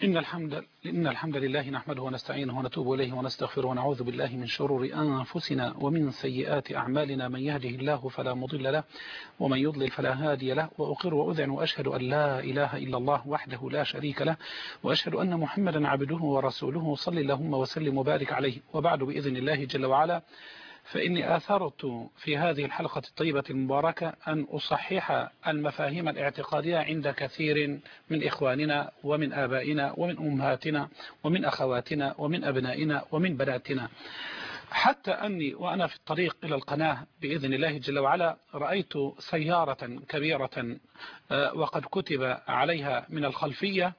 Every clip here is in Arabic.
إن الحمد لله نحمده ونستعينه ونتوب إليه ونستغفره ونعوذ بالله من شرور أنفسنا ومن سيئات أعمالنا. من يهده الله فلا مضل له ومن يضلل فلا هادي له، وأقر وأذعن وأشهد أن لا إله إلا الله وحده لا شريك له، وأشهد أن محمدا عبده ورسوله صلى اللهم وسلم وبارك عليه. وبعد، بإذن الله جل وعلا، فإني آثرت في هذه الحلقة الطيبة المباركة أن أصحح المفاهيم الاعتقادية عند كثير من إخواننا ومن آبائنا ومن أمهاتنا ومن أخواتنا ومن أبنائنا ومن بناتنا، حتى أني وأنا في الطريق إلى القناة بإذن الله جل وعلا رأيت سيارة كبيرة وقد كتب عليها من الخلفية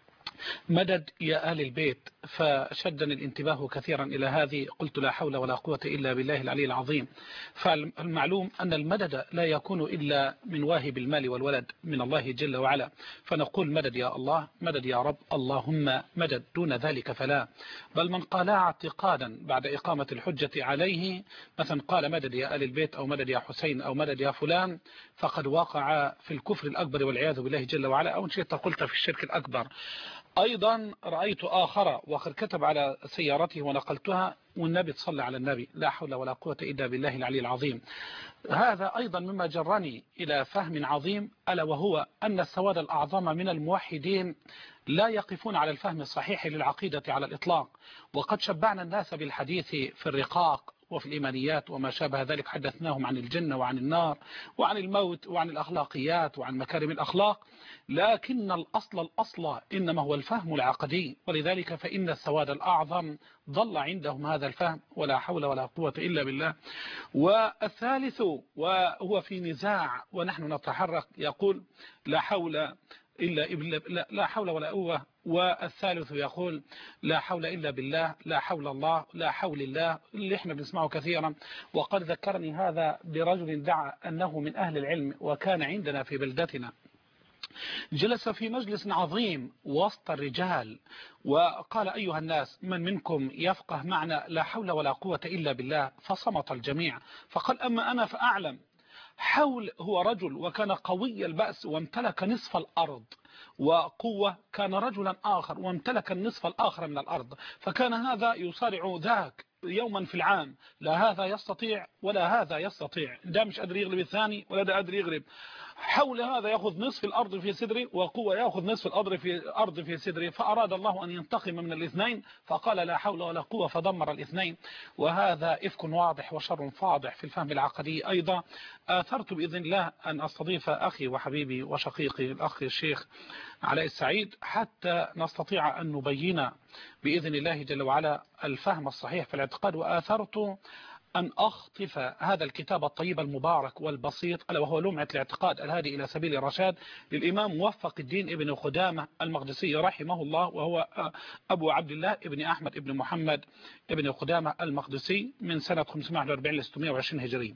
مدد يا آل البيت، فشدني الانتباه كثيرا إلى هذه. قلت لا حول ولا قوة إلا بالله العلي العظيم. فالمعلوم أن المدد لا يكون إلا من واهب المال والولد من الله جل وعلا، فنقول مدد يا الله، مدد يا رب، اللهم مدد. دون ذلك فلا. بل من قالها اعتقادا بعد إقامة الحجة عليه، مثلا قال مدد يا آل البيت أو مدد يا حسين أو مدد يا فلان، فقد وقع في الكفر الأكبر والعياذ بالله جل وعلا، أو إن شئت قلت في الشرك الأكبر. أيضا رأيت آخر وقد كتب على سيارته ونقلتها والنبي صلى على النبي، لا حول ولا قوة إلا بالله العلي العظيم. هذا أيضا مما جرني إلى فهم عظيم، ألا وهو أن السواد الأعظم من الموحدين لا يقفون على الفهم الصحيح للعقيدة على الإطلاق، وقد شبعنا الناس بالحديث في الرقاق وفي الإيمانيات وما شابه ذلك. حدثناهم عن الجنة وعن النار وعن الموت وعن الأخلاقيات وعن مكارم الأخلاق، لكن الأصل إنما هو الفهم العقدي، ولذلك فإن السواد الأعظم ضل عندهم هذا الفهم، ولا حول ولا قوة إلا بالله. والثالث وهو في نزاع ونحن نتحرك يقول لا حول لا حول ولا قوة، والثالث يقول لا حول إلا بالله، لا حول الله، لا حول الله، اللي احنا بنسمعه كثيرا. وقد ذكرني هذا برجل ادعى أنه من أهل العلم وكان عندنا في بلدتنا، جلس في مجلس عظيم وسط الرجال وقال أيها الناس، من منكم يفقه معنى لا حول ولا قوة إلا بالله؟ فصمت الجميع. فقال أما أنا فأعلم. حول هو رجل وكان قوي البأس وامتلك نصف الأرض، وقوة كان رجلا آخر وامتلك النصف الآخر من الأرض، فكان هذا يصارع ذاك يوما في العام، لا هذا يستطيع ولا هذا يستطيع، ده مش قادر يغلب الثاني ولا ده قادر يغلب. حول هذا يأخذ نصف الأرض في صدره، وقوة يأخذ نصف الأرض في صدره، فأراد الله أن ينتقم من الاثنين فقال لا حول ولا قوة فدمر الاثنين. وهذا إفك واضح وشر فاضح في الفهم العقدي. أيضا آثرت بإذن الله أن أستضيف أخي وحبيبي وشقيقي الأخ الشيخ علاء السعيد حتى نستطيع أن نبين بإذن الله جل وعلا الفهم الصحيح في الاعتقاد. وآثرت أن أخطف هذا الكتاب الطيب المبارك والبسيط، ألا وهو لمعة الاعتقاد الهادي إلى سبيل الرشاد للإمام موفق الدين ابن قدامة المقدسي رحمه الله، وهو أبو عبد الله ابن أحمد ابن محمد ابن قدامة المقدسي من سنة 541 ل 620 هجري.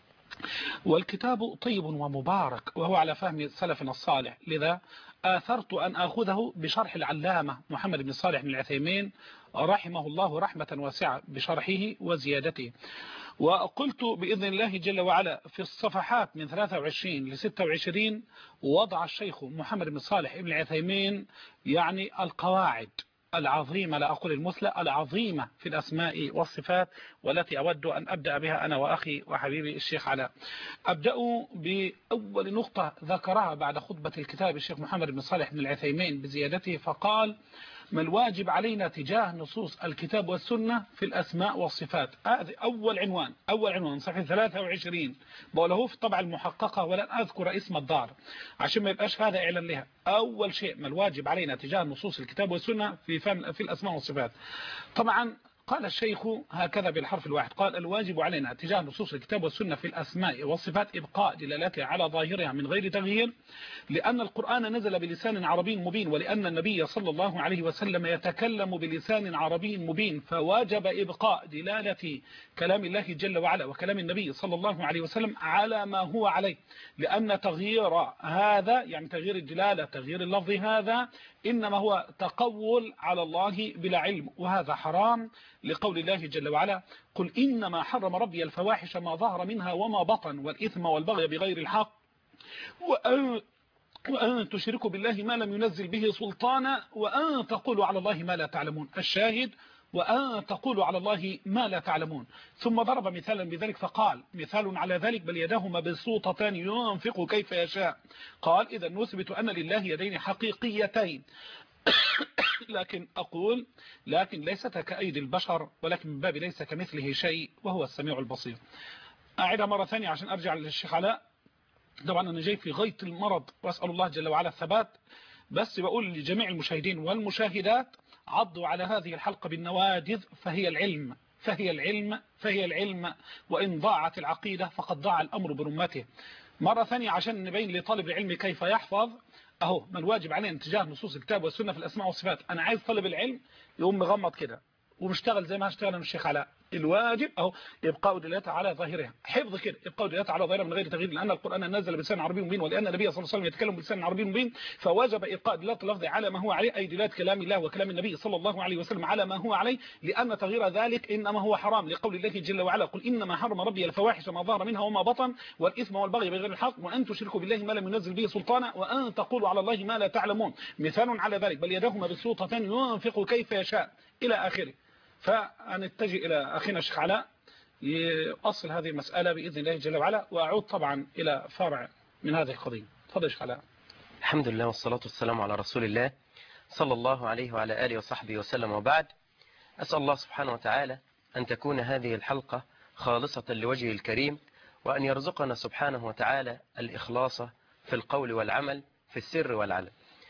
والكتاب طيب ومبارك وهو على فهم سلفنا الصالح، لذا آثرت أن أخذه بشرح العلامة محمد بن صالح بن العثيمين رحمه الله رحمة واسعة بشرحه وزيادته. وقلت بإذن الله جل وعلا في الصفحات من 23 ل 26 وضع الشيخ محمد بن صالح بن العثيمين يعني القواعد العظيمة، لا أقول المثلى، العظيمة في الأسماء والصفات، والتي أود أن أبدأ بها أنا وأخي وحبيبي الشيخ علاء. أبدأ بأول نقطة ذكرها بعد خطبة الكتاب الشيخ محمد بن صالح بن العثيمين بزيادته، فقال ما الواجب علينا تجاه نصوص الكتاب والسنة في الأسماء والصفات. هذا أول عنوان صفحة 23 بقوله في الطبعة المحققة، ولن أذكر اسم الدار عشان ما يبقاش هذا إعلان لها. أول شيء ما الواجب علينا تجاه نصوص الكتاب والسنة في الأسماء والصفات. طبعا قال الشيخ هكذا بالحرف الواحد، قال الواجب علينا تجاه نصوص الكتاب والسنة في الأسماء والصفات إبقاء دلالتها على ظاهرها من غير تغيير، لأن القرآن نزل بلسان عربي مبين، ولأن النبي صلى الله عليه وسلم يتكلم بلسان عربي مبين، فواجب إبقاء دلالة كلام الله جل وعلا وكلام النبي صلى الله عليه وسلم على ما هو عليه، لأن تغيير هذا يعني تغيير الدلالة تغيير اللفظ هذا إنما هو تقول على الله بلا علم، وهذا حرام لقول الله جل وعلا قل إنما حرم ربي الفواحش ما ظهر منها وما بطن والإثم والبغي بغير الحق وأن تشركوا بالله ما لم ينزل به سلطانا وأن تقولوا على الله ما لا تعلمون. الشاهد وأن تقولوا على الله ما لا تعلمون. ثم ضرب مثالا بذلك فقال مثال على ذلك بل يداه مبسوطتان ينفق كيف يشاء. قال إذا نثبت أن لله يدين حقيقيتين لكن أقول لكن ليست كأيدي البشر ولكن من باب ليس كمثله شيء وهو السميع البصير. أعيدها مرة ثانية عشان أرجع للشيخ علاء. طبعا أنا جاي في غاية المرض وأسأل الله جل وعلا الثبات، بس بقول لجميع المشاهدين والمشاهدات عضوا على هذه الحلقة بالنواجذ فهي العلم فهي العلم فهي العلم، وإن ضاعت العقيدة فقد ضاع الأمر برمته. مرة ثانية عشان نبين لطالب العلم كيف يحفظ. أهو من واجب علينا اتجاه نصوص الكتاب والسنة في الأسماء والصفات. أنا عايز طالب العلم يقوم مغمض كده ومشتغل زي ما اشتغل الشيخ علاء. الواجب اهو ابقاء دلالتها على ظاهرها، حفظ كده ابقاء دلالتها على ظاهرها من غير تغيير، لان القران نزل بلسان عربي مبين ولان النبي صلى الله عليه وسلم يتكلم بلسان عربي مبين، فوجب ابقاء دلاله اللفظ على ما هو عليه، اي دلاله كلام الله وكلام النبي صلى الله عليه وسلم على ما هو عليه، لان تغيير ذلك انما هو حرام لقول الله جل وعلا قل انما حرم ربي الفواحش ما ظهر منها وما بطن والاثم والبغي بغير الحق وان تشركوا بالله ما لم ينزل به سلطانا وان تقولوا على الله ما لا تعلمون. مثال على ذلك بل يداه مبسوطتان ينفق كيف يشاء الى اخره. فنتجه إلى أخينا الشيخ علاء يؤصل هذه المسألة بإذن الله جل وعلا، وأعود طبعا إلى فرع من هذه القضية. تفضل الشيخ علاء. الحمد لله والصلاة والسلام على رسول الله صلى الله عليه وعلى آله وصحبه وسلم، وبعد. أسأل الله سبحانه وتعالى أن تكون هذه الحلقة خالصة لوجهه الكريم، وأن يرزقنا سبحانه وتعالى الإخلاص في القول والعمل في السر والعلن.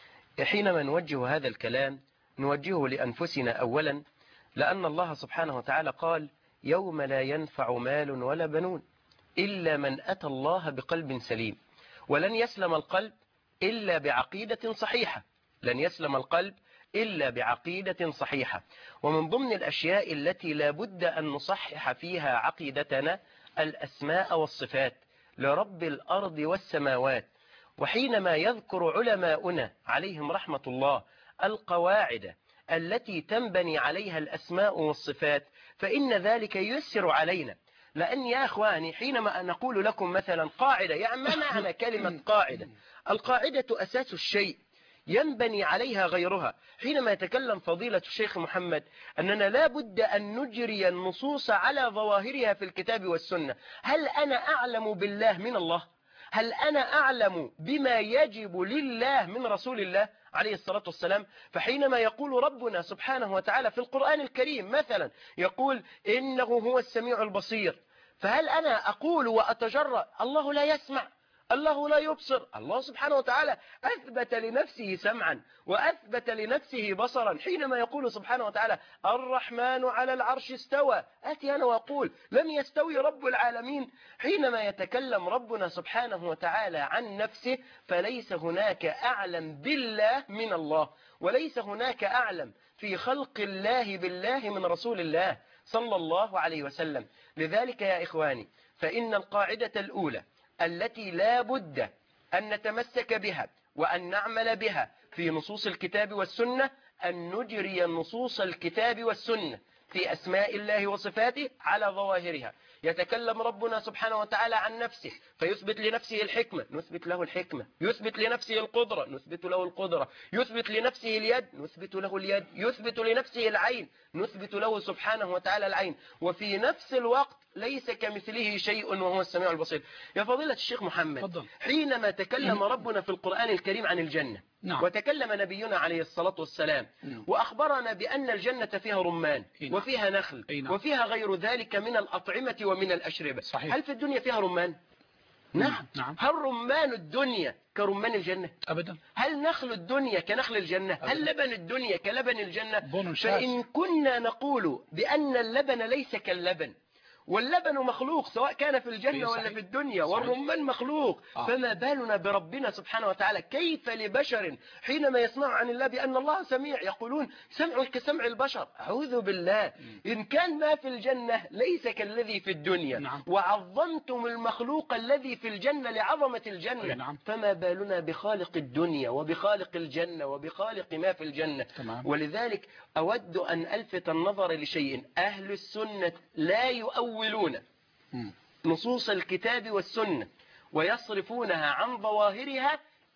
حينما نوجه هذا الكلام نوجهه لأنفسنا أولا، لأن الله سبحانه وتعالى قال يوم لا ينفع مال ولا بنون إلا من أتى الله بقلب سليم، ولن يسلم القلب إلا بعقيدة صحيحة، لن يسلم القلب إلا بعقيدة صحيحة. ومن ضمن الأشياء التي لا بد أن نصحح فيها عقيدتنا الأسماء والصفات لرب الأرض والسماوات. وحينما يذكر علماؤنا عليهم رحمة الله القواعد التي تنبني عليها الأسماء والصفات فإن ذلك ييسر علينا. لأن يا أخواني حينما نقول لكم مثلا قاعدة، يعني ما معنى كلمة قاعدة؟ القاعدة أساس الشيء ينبني عليها غيرها. حينما يتكلم فضيلة الشيخ محمد أننا لا بد أن نجري النصوص على ظواهرها في الكتاب والسنة، هل أنا أعلم بالله من الله؟ هل أنا أعلم بما يجب لله من رسول الله عليه الصلاة والسلام؟ فحينما يقول ربنا سبحانه وتعالى في القرآن الكريم مثلا يقول إنه هو السميع البصير، فهل أنا أقول وأتجرأ الله لا يسمع، الله لا يبصر؟ الله سبحانه وتعالى أثبت لنفسه سمعا وأثبت لنفسه بصرا. حينما يقول سبحانه وتعالى الرحمن على العرش استوى، أتي أنا وأقول لم يستوي رب العالمين؟ حينما يتكلم ربنا سبحانه وتعالى عن نفسه فليس هناك أعلم بالله من الله، وليس هناك أعلم في خلق الله بالله من رسول الله صلى الله عليه وسلم. لذلك يا إخواني فإن القاعدة الأولى التي لا بد أن نتمسك بها وأن نعمل بها في نصوص الكتاب والسنة أن نجري نصوص الكتاب والسنة في أسماء الله وصفاته على ظواهرها. يتكلم ربنا سبحانه وتعالى عن نفسه فيثبت لنفسه الحكمة نثبت له الحكمة، يثبت لنفسه القدرة نثبت له القدرة، يثبت لنفسه اليد نثبت له اليد، يثبت لنفسه العين نثبت له سبحانه وتعالى العين، وفي نفس الوقت ليس كمثله شيء وهو السميع البصير. يا فضيلة الشيخ محمد فضل. حينما تكلم ربنا في القرآن الكريم عن الجنة وتكلم نبينا عليه الصلاة والسلام وأخبرنا بأن الجنة فيها رمان وفيها نخل وفيها غير ذلك من الأطعمة ومن الأشربة. صحيح. هل في الدنيا فيها رمان؟ نعم. هل رمان الدنيا كرمان الجنة؟ أبدا. هل نخل الدنيا كنخل الجنة؟ أبداً. هل لبن الدنيا كلبن الجنة؟ فإن كنا نقول بأن اللبن ليس كاللبن واللبن مخلوق سواء كان في الجنة ولا في الدنيا والرمان مخلوق، فما بالنا بربنا سبحانه وتعالى؟ كيف لبشر حينما يسمع عن الله بأن الله سميع يقولون سمع كسمع البشر؟ أعوذ بالله. إن كان ما في الجنة ليس كالذي في الدنيا وعظمتم المخلوق الذي في الجنة لعظمة الجنة، فما بالنا بخالق الدنيا وبخالق الجنة وبخالق ما في الجنة؟ ولذلك أود أن ألفت النظر لشيء، أهل السنة لا يؤولون نصوص الكتاب والسنة ويصرفونها عن ظواهرها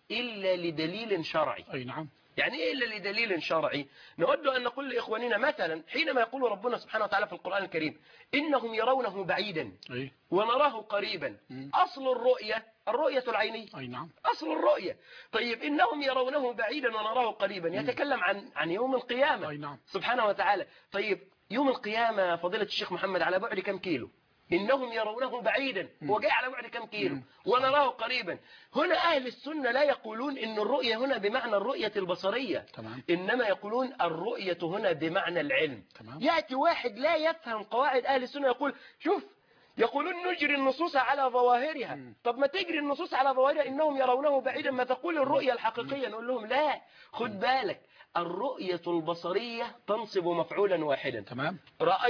إلا لدليل شرعي. أي نعم. يعني إيه إلا لدليل شرعي؟ نود أن نقول لإخواننا مثلا حينما يقول ربنا سبحانه وتعالى في القرآن الكريم إنهم يرونه بعيدا أي. ونراه قريبا. أصل الرؤية العينية. أي نعم. أصل الرؤية. طيب إنهم يرونه بعيدا ونراه قريبا يتكلم عن يوم القيامة. أي نعم. سبحانه وتعالى. طيب يوم القيامة فضيلة الشيخ محمد على بعد كم كيلو؟ إنهم يرونه بعيدا، هو جاي على بعد كم كيلو؟ ونراه قريبا. هنا أهل السنة لا يقولون إن الرؤية هنا بمعنى الرؤية البصرية. تمام. إنما يقولون الرؤية هنا بمعنى العلم. تمام. يأتي واحد لا يفهم قواعد أهل السنة يقول شوف يقولون نجري النصوص على ظواهرها. طب ما تجري النصوص على ظواهرها إنهم يرونه بعيدا، ما تقول الرؤية الحقيقية. نقول لهم لا، خد بالك الرؤية البصرية تنصب مفعولا واحدا. تمام.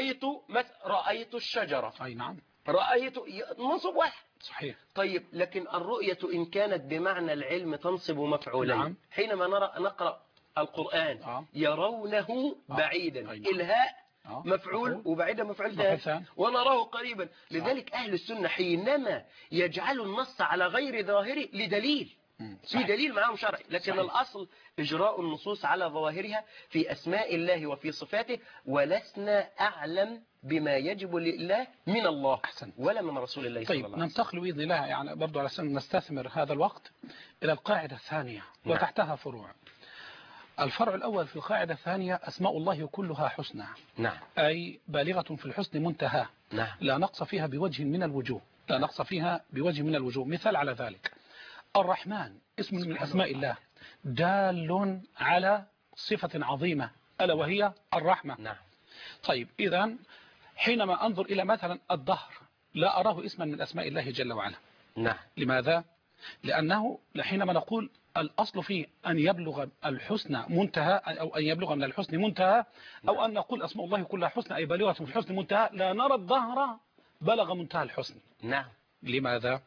رأيت الشجرة. أي نعم. رأيت منصب واحد. صحيح. طيب لكن الرؤية إن كانت بمعنى العلم تنصب مفعولين. نعم. حينما نقرأ القرآن يرونه بعيدا. إلهاء مفعول وبعيدا مفعول ثاني ونراه قريبا. لذلك أهل السنة حينما يجعلوا النص على غير ظاهره لدليل، في دليل معهم شرعي، لكن صحيح. الأصل إجراء النصوص على ظواهرها في أسماء الله وفي صفاته، ولسنا أعلم بما يجب لله من الله أحسن. ولا من رسول الله صلى الله عليه وسلم. ننتقل بإذن الله يعني برضو على سن نستثمر هذا الوقت إلى القاعدة الثانية وتحتها فروع. الفرع الأول في القاعدة الثانية أسماء الله كلها حسنى. نعم. أي بالغة في الحسن منتهى. نعم. لا نقص فيها بوجه من الوجوه. لا نقص فيها بوجه من الوجوه. مثال على ذلك الرحمن اسم من أسماء الله دال على صفة عظيمة ألا وهي الرحمة. نعم. طيب إذا حينما أنظر إلى مثلا الدهر لا أراه اسما من أسماء الله جل وعلا. نعم. لماذا؟ لأنه حينما نقول الأصل فيه أن يبلغ الحسن منتهى أو أن يبلغ من الحسن منتهى أو أن نقول أسماء الله كلها حسنى أي بالغة في الحسن منتهى، لا نرى الدهر بلغ منتهى الحسن. نعم. لماذا؟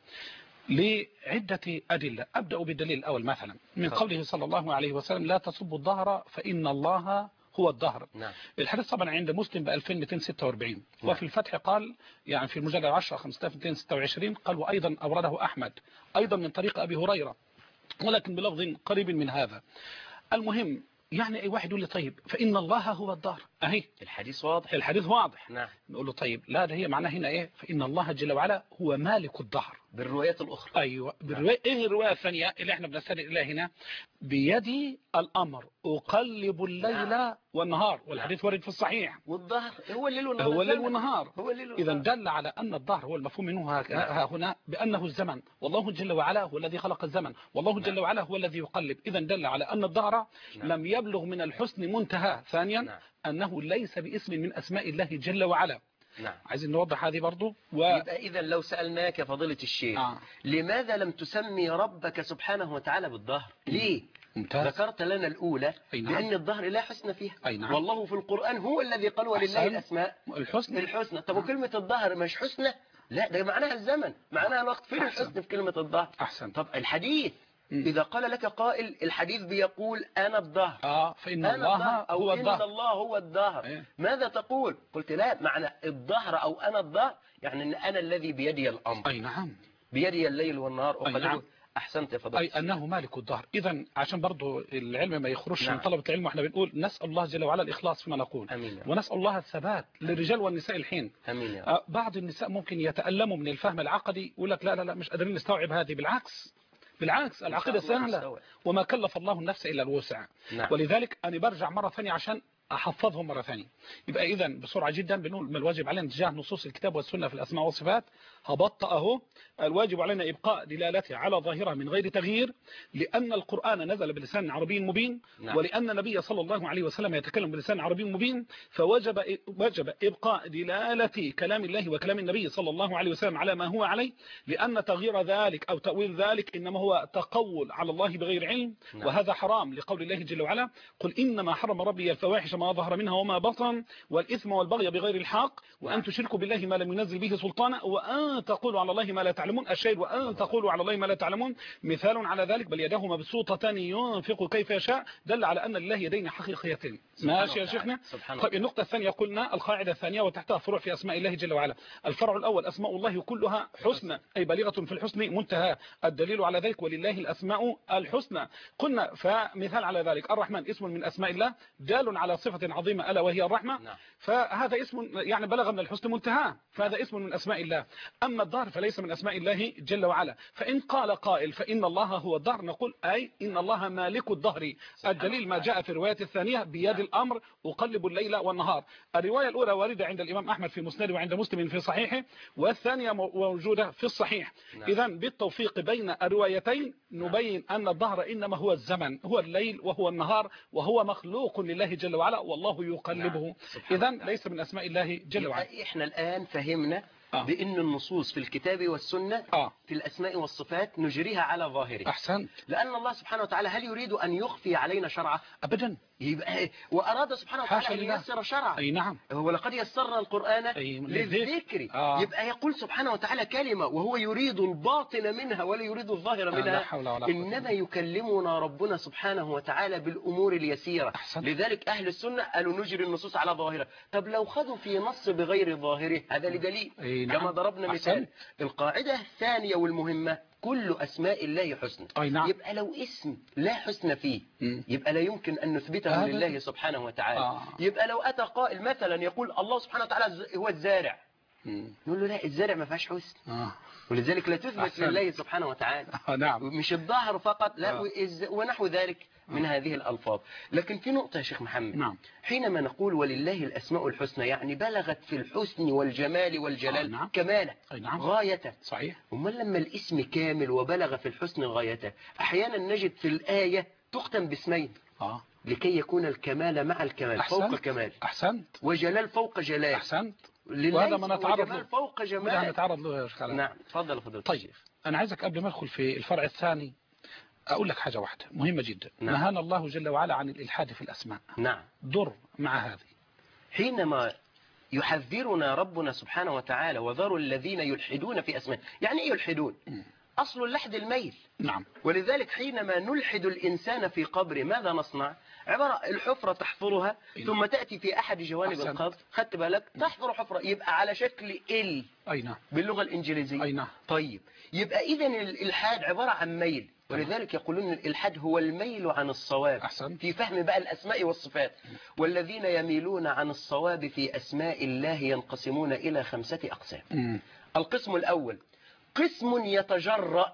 لعدة أدلة. أبدأ بالدليل الأول مثلا من قوله صلى الله عليه وسلم لا تصبوا الدهر فإن الله هو الدهر. نعم. الحديث طبعا عند مسلم ب 2246. نعم. وفي الفتح قال يعني في المجلد 10 5226 قال وأيضا أورده أحمد أيضا من طريق أبي هريرة ولكن بلفظ قريب من هذا. المهم يعني أي واحد يقول لي طيب فإن الله هو الدهر أهي الحديث واضح. الحديث واضح. نعم. نقول له طيب لا ده هي معناه هنا إيه فإن الله جل وعلا هو مالك الدهر بالروايات الأخرى. أيوة بالرواية. إيه الرواية الثانية اللي احنا بنستند إليها هنا بيدي الأمر أقلب الليل والنهار والحديث ورد في الصحيح. والظهر هو الليل والنهار. هو الليل والنهار. إذا والنهار. دل على أن الظهر هو المفهوم منه هنا بأنه الزمن والله جل وعلا هو الذي خلق الزمن والله جل وعلا هو الذي يقلب. إذا دل على أن الظهر لم يبلغ من الحسن منتهى. ثانيا أنه ليس باسم من أسماء الله جل وعلا. نعم. عايزين نوضح هذه برضو يبقى إذا لو سألناك يا فضيلة الشيخ لماذا لم تسمي ربك سبحانه وتعالى بالظهر؟ ليه؟ ممتاز. ذكرت لنا الأولى بأن الظهر لا حسن فيها. والله في القرآن هو الذي قال ولله الأسماء الحسنى. طب وكلمة الظهر مش حسنى؟ لا ده معناها الزمن معناها الوقت. فين الحسن في كلمة الظهر؟ أحسن. طب الحديث إذا قال لك قائل الحديث بيقول أنا الظهر فإن الله هو الظهر إن الله هو الظهر ماذا تقول؟ قلت لا معنى الظهر أو أنا الظهر يعني أن أنا الذي بيدي الأمر. أي نعم. بيدي الليل والنهار أقلبه. أحسنت يا فضيلة. أي أنه مالك الظهر. إذا عشان برضو العلم ما يخرجش من طلبة العلم وإحنا بنقول نسأل الله جل وعلا الإخلاص فيما نقول. أمين. ونسأل الله الثبات للرجال والنساء الحين. أمين. بعض النساء ممكن يتألموا من الفهم العقدي يقول لك لا لا لا مش قادرين نستوعب هذه. بالعكس العقيدة سهلة وما كلف الله النفس إلا الوسع. ولذلك أنا برجع مرة ثانية عشان أحفظهم مرة ثانية. يبقى إذا بسرعة جدا بنقول ما الواجب علينا تجاه نصوص الكتاب والسنة في الأسماء والصفات. هبطأ أهو الواجب علينا إبقاء دلالته على ظاهرة من غير تغيير لأن القرآن نزل بلسان عربي مبين. ولأن النبي صلى الله عليه وسلم يتكلم بلسان عربي مبين فوجب إبقاء دلالة كلام الله وكلام النبي صلى الله عليه وسلم على ما هو عليه لأن تغيير ذلك أو تأويل ذلك إنما هو تقول على الله بغير علم. وهذا حرام لقول الله جل وعلا قل إنما حرم ربي الفواحش ما ظهر منها وما بطن، والإثم والبغي بغير الحق، وأن تشركوا بالله ما لم ينزل به سلطانا، وأن تقولوا على الله ما لا تعلمون. الشيء وأن تقولوا على الله ما لا تعلمون مثال على ذلك. بل يداه مبسوطتان ينفق كيف يشاء، دل على أن لله يدين حقيقيتين. ماشي يا شيخنا. طيب النقطة الثانية قلنا القاعدة الثانية وتحتها فروع في أسماء الله جل وعلا. الفرع الأول أسماء الله كلها حسنى، أي بالغة في الحسن منتهى. الدليل على ذلك ولله الأسماء الحسنى. قلنا فمثال على ذلك الرحمن اسم من أسماء الله دال على صفة عظيمة ألا وهي الرحمة. فهذا اسم يعني بلغ من الحسن منتهى، فهذا اسم من أسماء الله. أما الدهر فليس من أسماء الله جل وعلا. فإن قال قائل فإن الله هو الدهر، نقول أي إن الله مالك الدهر. الدليل ما جاء في الرواية الثانية بيد الأمر أقلب الليل والنهار. الرواية الأولى واردة عند الإمام أحمد في مسنده وعند مسلم في صحيحه، والثانية موجودة في الصحيح. إذا بالتوفيق بين الروايتين نبين أن الدهر إنما هو الزمن، هو الليل وهو النهار، وهو مخلوق لله جل وعلا والله يقلبه. إذا ليس من أسماء الله جل وعلا. إحنا الآن فهمنا بأن النصوص في الكتاب والسنة في الأسماء والصفات نجريها على ظاهره. أحسن. لأن الله سبحانه وتعالى هل يريد أن يخفي علينا شرعه؟ أبدا. وأراد سبحانه وتعالى أن ييسر شرعه. أي نعم. ولقد يسرنا القرآن للذكر. يبقى يقول سبحانه وتعالى كلمة وهو يريد الباطن منها ولا يريد الظاهر منها. إنما يكلمنا ربنا سبحانه وتعالى بالأمور اليسيرة. أحسن. لذلك أهل السنة قالوا نجري النصوص على ظاهرها. طب لو خذوا في نص بغير ظاهره هذا لدليل. نعم. كما ضربنا مثال. القاعدة الثانية والمهمة كل أسماء الله حسنى. نعم. يبقى لو اسم لا حسن فيه يبقى لا يمكن أن نثبته لله سبحانه وتعالى. يبقى لو أتى قائل مثلا يقول الله سبحانه وتعالى هو الزارع، نقول له لا الزارع ما فيهاش حسن. ولذلك لا تثبت لله سبحانه وتعالى. نعم. مش الظاهر فقط لا ونحو ذلك من هذه الألفاظ. لكن في نقطة يا شيخ محمد. نعم. حينما نقول ولله الأسماء الحسنى يعني بلغت في الحسن والجمال والجلال نعم. كماله. نعم. غايته. صحيح. أمال لما الاسم كامل وبلغ في الحسن غايته أحيانا نجد في الآية تختم باسمين لكي يكون الكمال مع الكمال فوق كمال. أحسنت. وجلال فوق جلال. أحسنت. وهذا ما نتعرض له فوق جمال. نتعرض له. نعم. تفضل فضيلة. طيب أنا عايزك قبل ما أدخل في الفرع الثاني أقول لك حاجة واحدة مهمة جدا. نعم. نهانا الله جل وعلا عن الإلحاد في الأسماء. نعم. ضر مع هذه. حينما يحذرنا ربنا سبحانه وتعالى وذروا الذين يلحدون في أسماء. يعني إيه يلحدون؟ أصل اللحد الميل. نعم. ولذلك حينما نلحد الإنسان في قبره ماذا نصنع؟ عبارة الحفرة تحفرها ثم تأتي في أحد جوانب القبر. خدت بالك؟ تحفر حفرة يبقى على شكل ال. أي نعم. باللغة الإنجليزية. أي نعم. طيب يبقى إذن الإلحاد عبارة عن ميل. ولذلك يقولون الإلحاد هو الميل عن الصواب. أحسن. في فهم بقى الأسماء والصفات. والذين يميلون عن الصواب في أسماء الله ينقسمون إلى 5 أقسام. القسم الأول قسم يتجرأ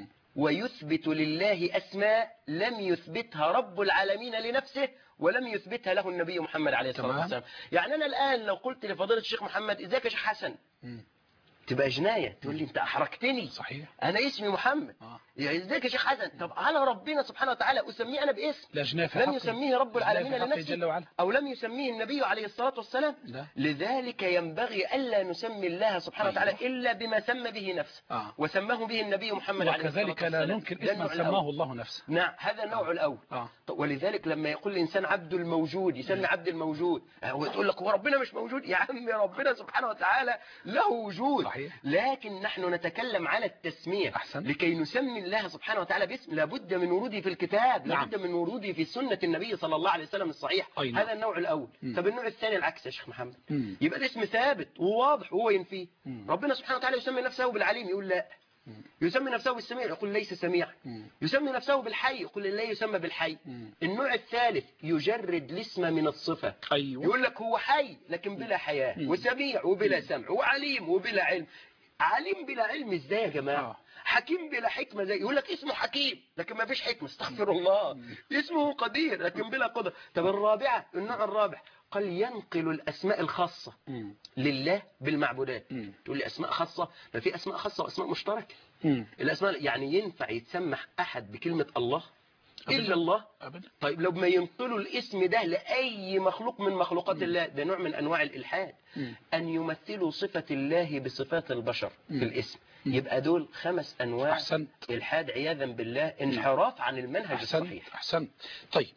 ويثبت لله أسماء لم يثبتها رب العالمين لنفسه ولم يثبتها له النبي محمد عليه الصلاة والسلام. يعني أنا الآن لو قلت لفضيلة الشيخ محمد إزيك يا شيخ حسن تبقى جناية. تقول لي أنت أحرجتني. صحيح. أنا اسمي محمد. يعني إزيك يا شيخ حسن. طب على ربنا سبحانه وتعالى أسميه أنا باسم لم يسميه رب العالمين لنفسه أو لم يسميه النبي عليه الصلاة والسلام. لذلك ينبغي ألا نسمي الله سبحانه وتعالى إلا بما سمى به نفسه وسماه به النبي محمد عليه الصلاة والسلام. وكذلك لا ننكر اسما سماه الله نفسه. نعم. هذا النوع الأول. ولذلك لما يقول الإنسان عبد الموجود يسمي عبد الموجود وتقول لك هو ربنا مش موجود. يا عم ربنا سبحانه وتعالى له وجود. صحيح. لكن نحن نتكلم على التسمية. أحسن. لكي نسمي الله سبحانه وتعالى باسم لابد من وروده في الكتاب. نعم. لابد من وروده في سنة النبي صلى الله عليه وسلم الصحيح. هذا النوع الأول. طب النوع الثاني العكس يا شيخ محمد. يبقى الاسم ثابت وواضح وهو ينفيه. ربنا سبحانه وتعالى يسمي نفسه بالعليم يقول لا. يسمي نفسه بالسميع يقول ليس سميع. يسمي نفسه بالحي يقول لا يسمى بالحي. النوع الثالث يجرد الاسم من الصفة. أيوة. يقول لك هو حي لكن بلا حياة وسميع وبلا سمع وعليم وبلا علم. عليم بلا علم ازاي يا جماعة؟ حكيم بلا حكمة زي يقول لك اسمه حكيم لكن ما فيش حكمة. استغفر الله. اسمه قدير لكن بلا قدر. طب الرابعة النوع الرابع قال ينقل الأسماء الخاصة لله بالمعبودات. تقول لي أسماء خاصة. ما في أسماء خاصة وأسماء مشتركة. الأسماء يعني ينفع يتسمح أحد بكلمة الله إلا الله؟ أبدا. طيب لو ما ينقلوا الاسم ده لأي مخلوق من مخلوقات الله ده نوع من أنواع الإلحاد. أن يمثلوا صفة الله بصفات البشر في الاسم. يبقى دول 5 أنواع. أحسنت. إلحاد عياذا بالله انحراف عن المنهج الصحيح. أحسنت. طيب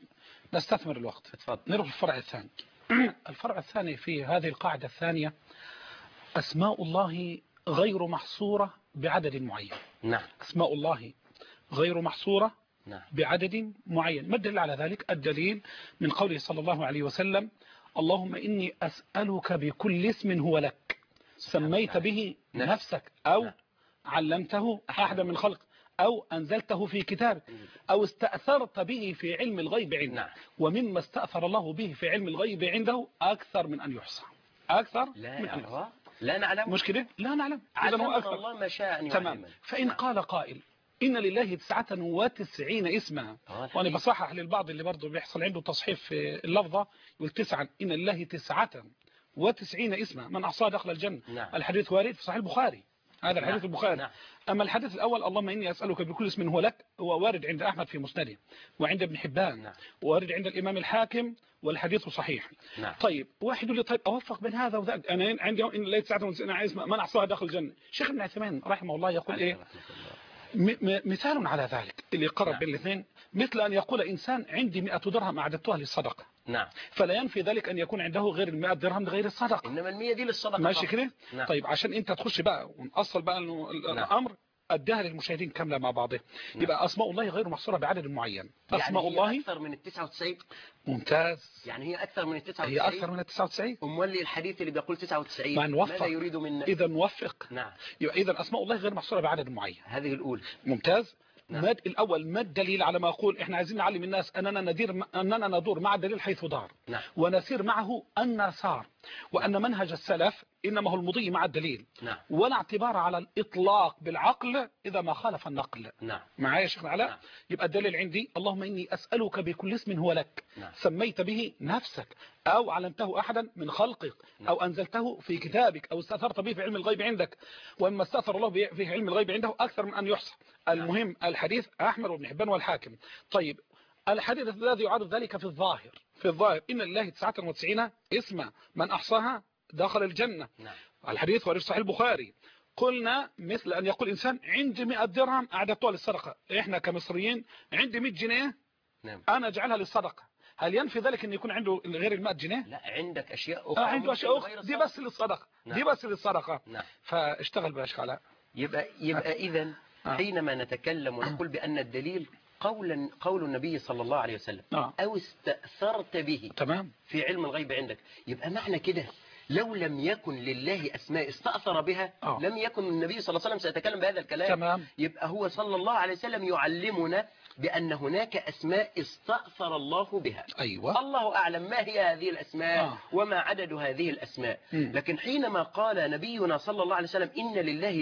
نستثمر الوقت. اتفضل. نروح للفرع الثاني. الفرع الثاني في هذه القاعدة الثانية: أسماء الله غير محصورة بعدد معين. نعم. أسماء الله غير محصورة نعم. بعدد معين. ما الدليل على ذلك؟ الدليل من قوله صلى الله عليه وسلم: اللهم إني أسألك بكل اسم هو لك سميت به نفسك أو علمته أحدا من خلق أو أنزلته في كتابك أو استأثرت به في علم الغيب عنده. ومما استأثر الله به في علم الغيب عنده أكثر من أن يحصى. أكثر من أن يحصى. لا نعلم. مشكلة لا نعلم. إذن هو أكثر. الله ما شاء أن تمام. فإن قال قائل إن لله 99 اسما، وأنا بصحح للبعض اللي برضه بيحصل عنده تصحيف في اللفظة، يقول 9، إن لله 99 اسما من أحصاها دخل الجنة. الحديث وارد في صحيح البخاري، هذا الحديث البخاري. أما الحديث الأول: اللهم إني أسألك بكل اسم هو لك، هو وارد عند أحمد في مسنده وعند ابن حبان ووارد عند الإمام الحاكم والحديث صحيح. طيب واحد يقول لي طيب أوفق بين هذا وذاك، أنا عندي إن لله 99 اسم من أحصاها دخل الجنة. شيخ ابن عثيمين رحمه الله يقول إيه؟ مثال على ذلك اللي يقرب بين الاثنين، مثل أن يقول إنسان عندي 100 درهم أعددتها للصدقة. فلا ينفي ذلك أن يكون عنده غير 100 درهم لغير الصدقة، إنما 100 دي للصدقة. ماشي كده؟ طيب عشان أنت تخش بقى ونأصل بقى إنه الأمر أداها للمشاهدين كاملة مع بعضها. يبقى أسماء الله غير محصورة بعدد معين. أسماء يعني الله أكثر من 99. ممتاز. يعني هي أكثر من 99. هي أكثر من 99. أمال الحديث اللي بيقول 99 ماذا يريد منا؟ إذا نوفق. نعم. يبقى إذا أسماء الله غير محصورة بعدد معين. هذه الأولى. ممتاز. الأول ما الدليل على ما أقول إحنا عايزين نعلم الناس أننا ندور مع الدليل حيث دار. ونسير معه أن سار، وأن منهج السلف إنما هو المضي مع الدليل. ولا اعتبار على الإطلاق بالعقل إذا ما خالف النقل. معايا يا شيخنا علاء؟ يبقى الدليل عندي: اللهم إني أسألك بكل اسم هو لك سميت به نفسك أو علمته أحدا من خلقك أو أنزلته في كتابك أو استأثرت به في علم الغيب عندك، وإما استأثر الله به في علم الغيب عنده أكثر من أن يحصى. المهم الحديث أحمد وابن حبان والحاكم. طيب الحديث الذي يعرض ذلك في الظاهر إن لله 99 اسما من أحصاها دخل الجنة. الحديث وارد صحيح البخاري. قلنا مثل أن يقول إنسان عندي 100 درهم أعددتها للصدقة. إحنا كمصريين عندي 100 جنيه أنا أجعلها للصدقة. هل ينفي ذلك أن يكون عنده غير ال100 جنيه؟ لا، عندك أشياء أخرى. عنده أشياء أخرى دي بس للصدقة. دي بس للصدقة. فاشتغل بقى يا شيخ علاء. يبقى إذن حينما نتكلم ونقول بأن الدليل قول النبي صلى الله عليه وسلم أو استأثرت به في علم الغيب عندك، يبقى معنى كده لو لم يكن لله أسماء استأثر بها لم يكن النبي صلى الله عليه وسلم سيتكلم بهذا الكلام. يبقى هو صلى الله عليه وسلم يعلمنا بأن هناك أسماء استأثر الله بها. الله أعلم ما هي هذه الأسماء وما عدد هذه الأسماء. لكن حينما قال نبينا صلى الله عليه وسلم إن لله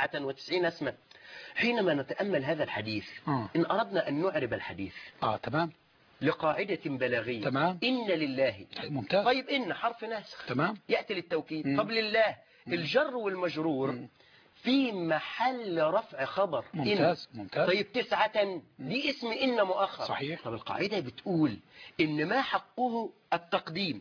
99 اسما، حينما نتأمل هذا الحديث إن أردنا أن نعرب الحديث تمام لقاعدة بلاغية تمام. إن لله ممتاز. طيب إن حرف ناسخ تمام. يأتي للتوكيد. طب لله الجر والمجرور في محل رفع خبر. ممتاز. ممتاز. طيب 9 دي اسم إن مؤخر. صحيح. طب القاعدة بتقول إن ما حقه التقديم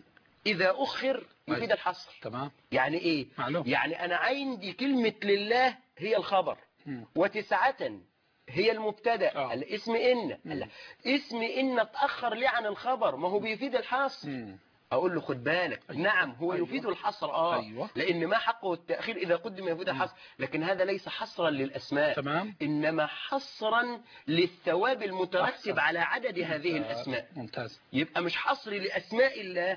إذا أخر يفيد الحصر. تمام. يعني إيه؟ معلوم. يعني أنا عندي كلمة لله هي الخبر و9 هي المبتدا. الاسم إن اسم إن تأخر ليه عن الخبر؟ ما هو بيفيد الحصر. أقول له خد بالك نعم هو يفيد الحصر لأن ما حقه التأخير إذا قدم يفيد الحصر، لكن هذا ليس حصرا للأسماء. تمام. إنما حصرا للثواب المترتب على عدد هذه الأسماء. ممتاز. يبقى مش حصر لأسماء الله.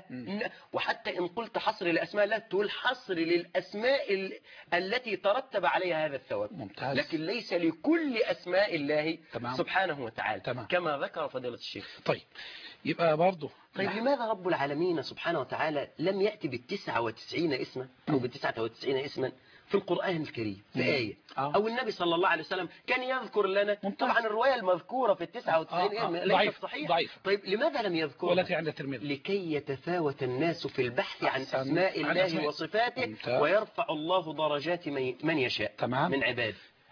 وحتى إن قلت حصر لأسماء الله تقول حصر للأسماء التي ترتب عليها هذا الثواب. ممتاز. لكن ليس لكل أسماء الله سبحانه وتعالى. كما ذكر فضيلة الشيخ. طيب يبقى برضه طيب لماذا رب العالمين سبحانه وتعالى لم يأتي بال99 اسما أو بال99 اسما في القرآن الكريم في آية أو النبي صلى الله عليه وسلم كان يذكر لنا؟ طبعا الرواية المذكورة في ال99 ليست صحيحة. طيب لماذا لم يذكر؟ ولا عند الترمذي لكي يتفاوت الناس في البحث عن أسماء الله وصفاته ويرفع الله درجات من يشاء من عباده.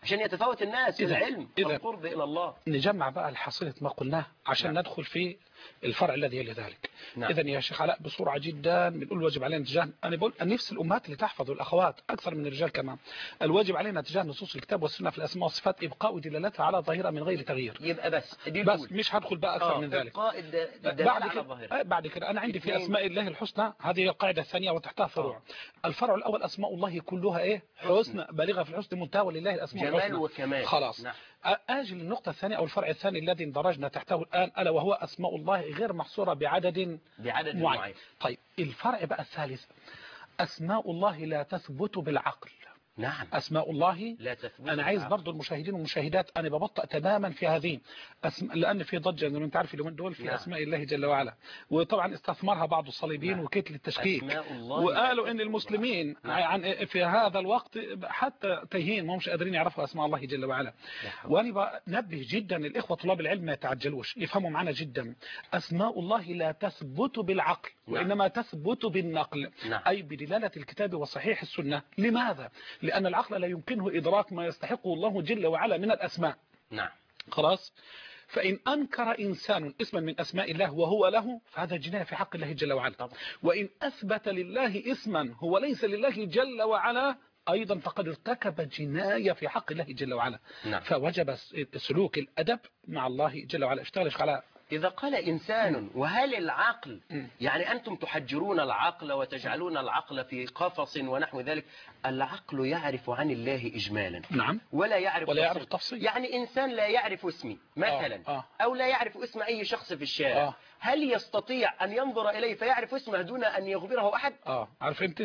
عشان يتفاوت الناس في العلم والقرب إلى الله. نجمع بقى الحصيلة ما قلناه عشان ندخل في الفرع الذي يلي ذلك. إذا يا شيخ علاء بسرعة جدا بنقول الواجب علينا تجاه، أنا بقول نفس الأمهات اللي تحفظ والأخوات أكثر من الرجال كمان، الواجب علينا تجاه نصوص الكتاب والسنة في الأسماء والصفات إبقاء دلالتها على ظاهرة من غير تغيير. يبقى بس مش هدخل بقى أكثر من ذلك. إبقاء الدلالة على ظاهرة. بعد كده أنا عندي في أسماء الله الحسنى، هذه هي القاعدة الثانية وتحتها فروع. الفرع الأول أسماء الله كلها إيه؟ حسنى بالغة في الحسن منتهى، ولله الأسماء الحسنى جمال وكمال. خلاص. آجي للنقطة الثانية أو الفرع الثاني الذي اندرجنا تحته الآن، ألا وهو أسماء الله غير محصورة بعدد معين. طيب الفرع بقى الثالث، أسماء الله لا تثبت بالعقل. نعم. أسماء الله لا تثبت. أنا عايز برضو المشاهدين والمشاهدات، أنا ببطأ تماما في هذه لأن في ضجة زي ما أنت عارف اليومين دول في أسماء الله جل وعلا، وطبعا استثمرها بعض الصليبيين وكيت للتشكيك، وقالوا إن المسلمين عن في هذا الوقت حتى تايهين ما مش قادرين يعرفوا أسماء الله جل وعلا. وأنا بنبه جدا الإخوة طلاب العلم ما يتعجلوش، يفهموا معنا جدا. أسماء الله لا تثبت بالعقل وإنما تثبت بالنقل، أي بدلالة الكتاب وصحيح السنة. لماذا؟ لأن العقل لا يمكنه إدراك ما يستحقه الله جل وعلا من الأسماء. نعم. خلاص. فإن أنكر إنسان اسما من أسماء الله وهو له فهذا جناية في حق الله جل وعلا. وإن أثبت لله اسما هو ليس لله جل وعلا أيضا فقد ارتكب جناية في حق الله جل وعلا. نعم. فوجب سلوك الأدب مع الله جل وعلا. اشتغلش على إذا قال إنسان وهل العقل يعني أنتم تحجرون العقل وتجعلون العقل في قفص ونحو ذلك، العقل يعرف عن الله إجمالا. نعم. ولا يعرف تفصيل. يعني إنسان لا يعرف اسمي مثلا أو لا يعرف اسم أي شخص في الشارع، هل يستطيع أن ينظر إليه فيعرف اسمه دون أن يخبره أحد؟ عارف أنت؟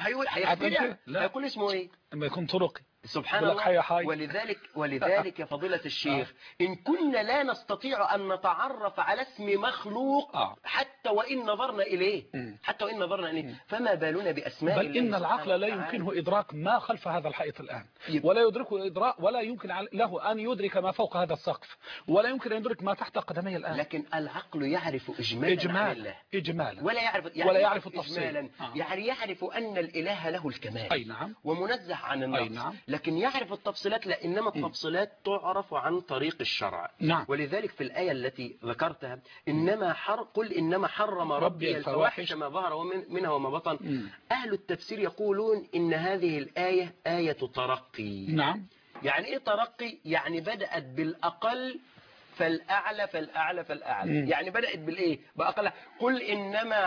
هيقول اسمه إيه؟ لما يكون طرقي. سبحان الله. ولذلك يا فضيلة الشيخ إن كنا لا نستطيع أن نتعرف على اسم مخلوق حتى وإن نظرنا إليه فما بالنا بأسماء الله. بل إن العقل لا يمكنه إدراك ما خلف هذا الحائط الآن، ولا يدركه إدراك، ولا يمكن له أن يدرك ما فوق هذا السقف، ولا يمكن أن يدرك ما تحت قدمي الآن. لكن العقل يعرف إجمالا ولا يعرف التفصيل. يعني يعرف أن الإله له الكمال. أي نعم. ومنزه عن النقص. نعم. لكن يعرف التفصيلات لا، إنما التفصيلات تعرف عن طريق الشرع. نعم. ولذلك في الآية التي ذكرتها قل إنما حرم ربي الفواحش ما ظهر منها وما بطن. أهل التفسير يقولون إن هذه الآية آية ترقي. نعم. يعني إيه ترقي؟ يعني بدأت بالأقل فالأعلى فالأعلى فالأعلى. يعني بدأت بالإيه؟ بأقل. قل إنما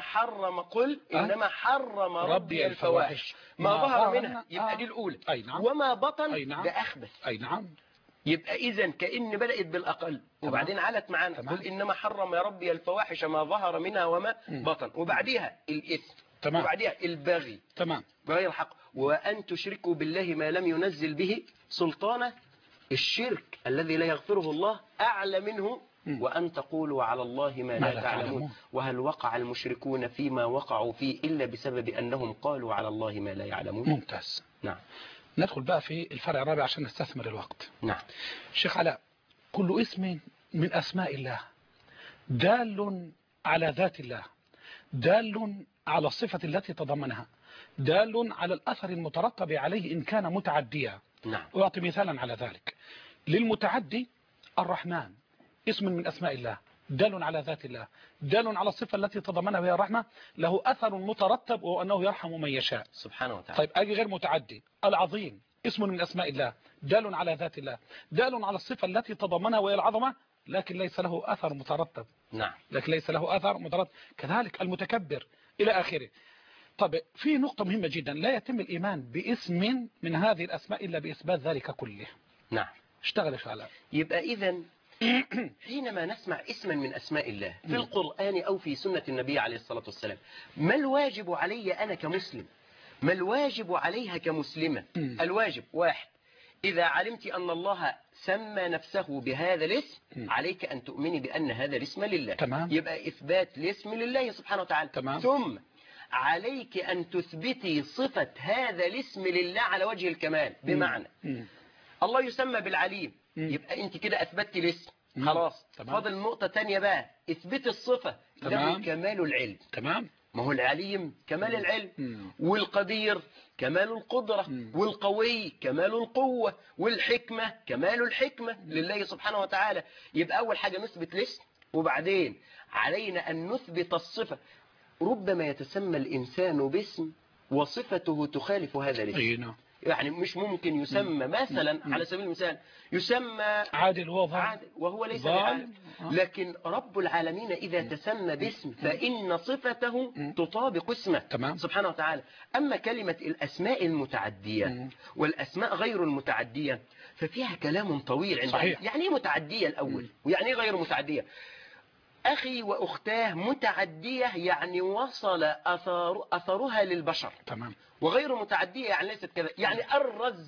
حرم ربي الفواحش ما ظهر منها، يبقى دي الأولى. نعم. وما بطن ده أخبث. نعم. يبقى إذن كأن بدأت بالأقل وبعدين علت معانا. قل إنما حرم ربي الفواحش ما ظهر منها وما بطن، وبعديها الإثم، وبعديها البغي بغير الحق، وأن تشركوا بالله ما لم ينزل به سلطانه. الشرك الذي لا يغفره الله أعلى منه، وأن تقولوا على الله ما لا تعلمون. وهل وقع المشركون فيما وقعوا فيه إلا بسبب أنهم قالوا على الله ما لا يعلمون. ممتاز. نعم. ندخل بقى في الفرع الرابع عشان نستثمر الوقت. نعم. شيخ علاء، كل اسم من أسماء الله دال على ذات الله، دال على الصفة التي تضمنها، دال على الأثر المترتب عليه إن كان متعديا. نعم. أعطي مثالا على ذلك. للمتعدي الرحمن اسم من أسماء الله دال على ذات الله، دال على الصفة التي تضمنها وهي الرحمة، له أثر مترتب وهو أنه يرحم من يشاء سبحانه وتعالى. طيب أجي غير متعدي، العظيم اسم من أسماء الله دال على ذات الله، دال على الصفة التي تضمنها وهي العظمة، لكن ليس له أثر مترتب. نعم. لكن ليس له أثر مترتب. كذلك المتكبر إلى آخره. طب في نقطة مهمة جدا، لا يتم الإيمان باسم من هذه الأسماء إلا بإثبات ذلك كله. نعم. اشتغل على. يبقى إذن حينما نسمع اسما من أسماء الله في القرآن أو في سنة النبي عليه الصلاة والسلام، ما الواجب علي أنا كمسلم؟ ما الواجب عليها كمسلمة؟ الواجب واحد، إذا علمت أن الله سمى نفسه بهذا الاسم عليك أن تؤمني بأن هذا الاسم لله. تمام. يبقى إثبات الاسم لله سبحانه وتعالى. تمام. ثم عليك أن تثبتي صفة هذا الاسم لله على وجه الكمال. بمعنى الله يسمى بالعليم، يبقى أنت كده أثبتي الاسم خلاص. فاضل نقطة تانية بقى، اثبت الصفة له كمال العلم. تمام. ما هو العليم كمال العلم، مم. والقدير كمال القدرة، والقوي كمال القوة، والحكمة كمال الحكمة لله سبحانه وتعالى. يبقى أول حاجة نثبت الاسم، وبعدين علينا أن نثبت الصفة. ربما يتسمى الإنسان باسم وصفته تخالف هذا الاسم. أي نعم. يعني مش ممكن يسمى مثلا على سبيل المثال يسمى عادل عادل وهو ليس ظالم. بعادل. لكن رب العالمين إذا تسمى باسم فإن صفته تطابق اسمه تمام. سبحانه وتعالى. أما كلمة الأسماء المتعدية والأسماء غير المتعدية ففيها كلام طويل عندنا. صحيح. يعني إيه متعدية الأول ويعني إيه غير متعدية؟ أخي وأختاه متعدية يعني وصل أثرها للبشر. تمام. وغير متعدية يعني ليست كذا. يعني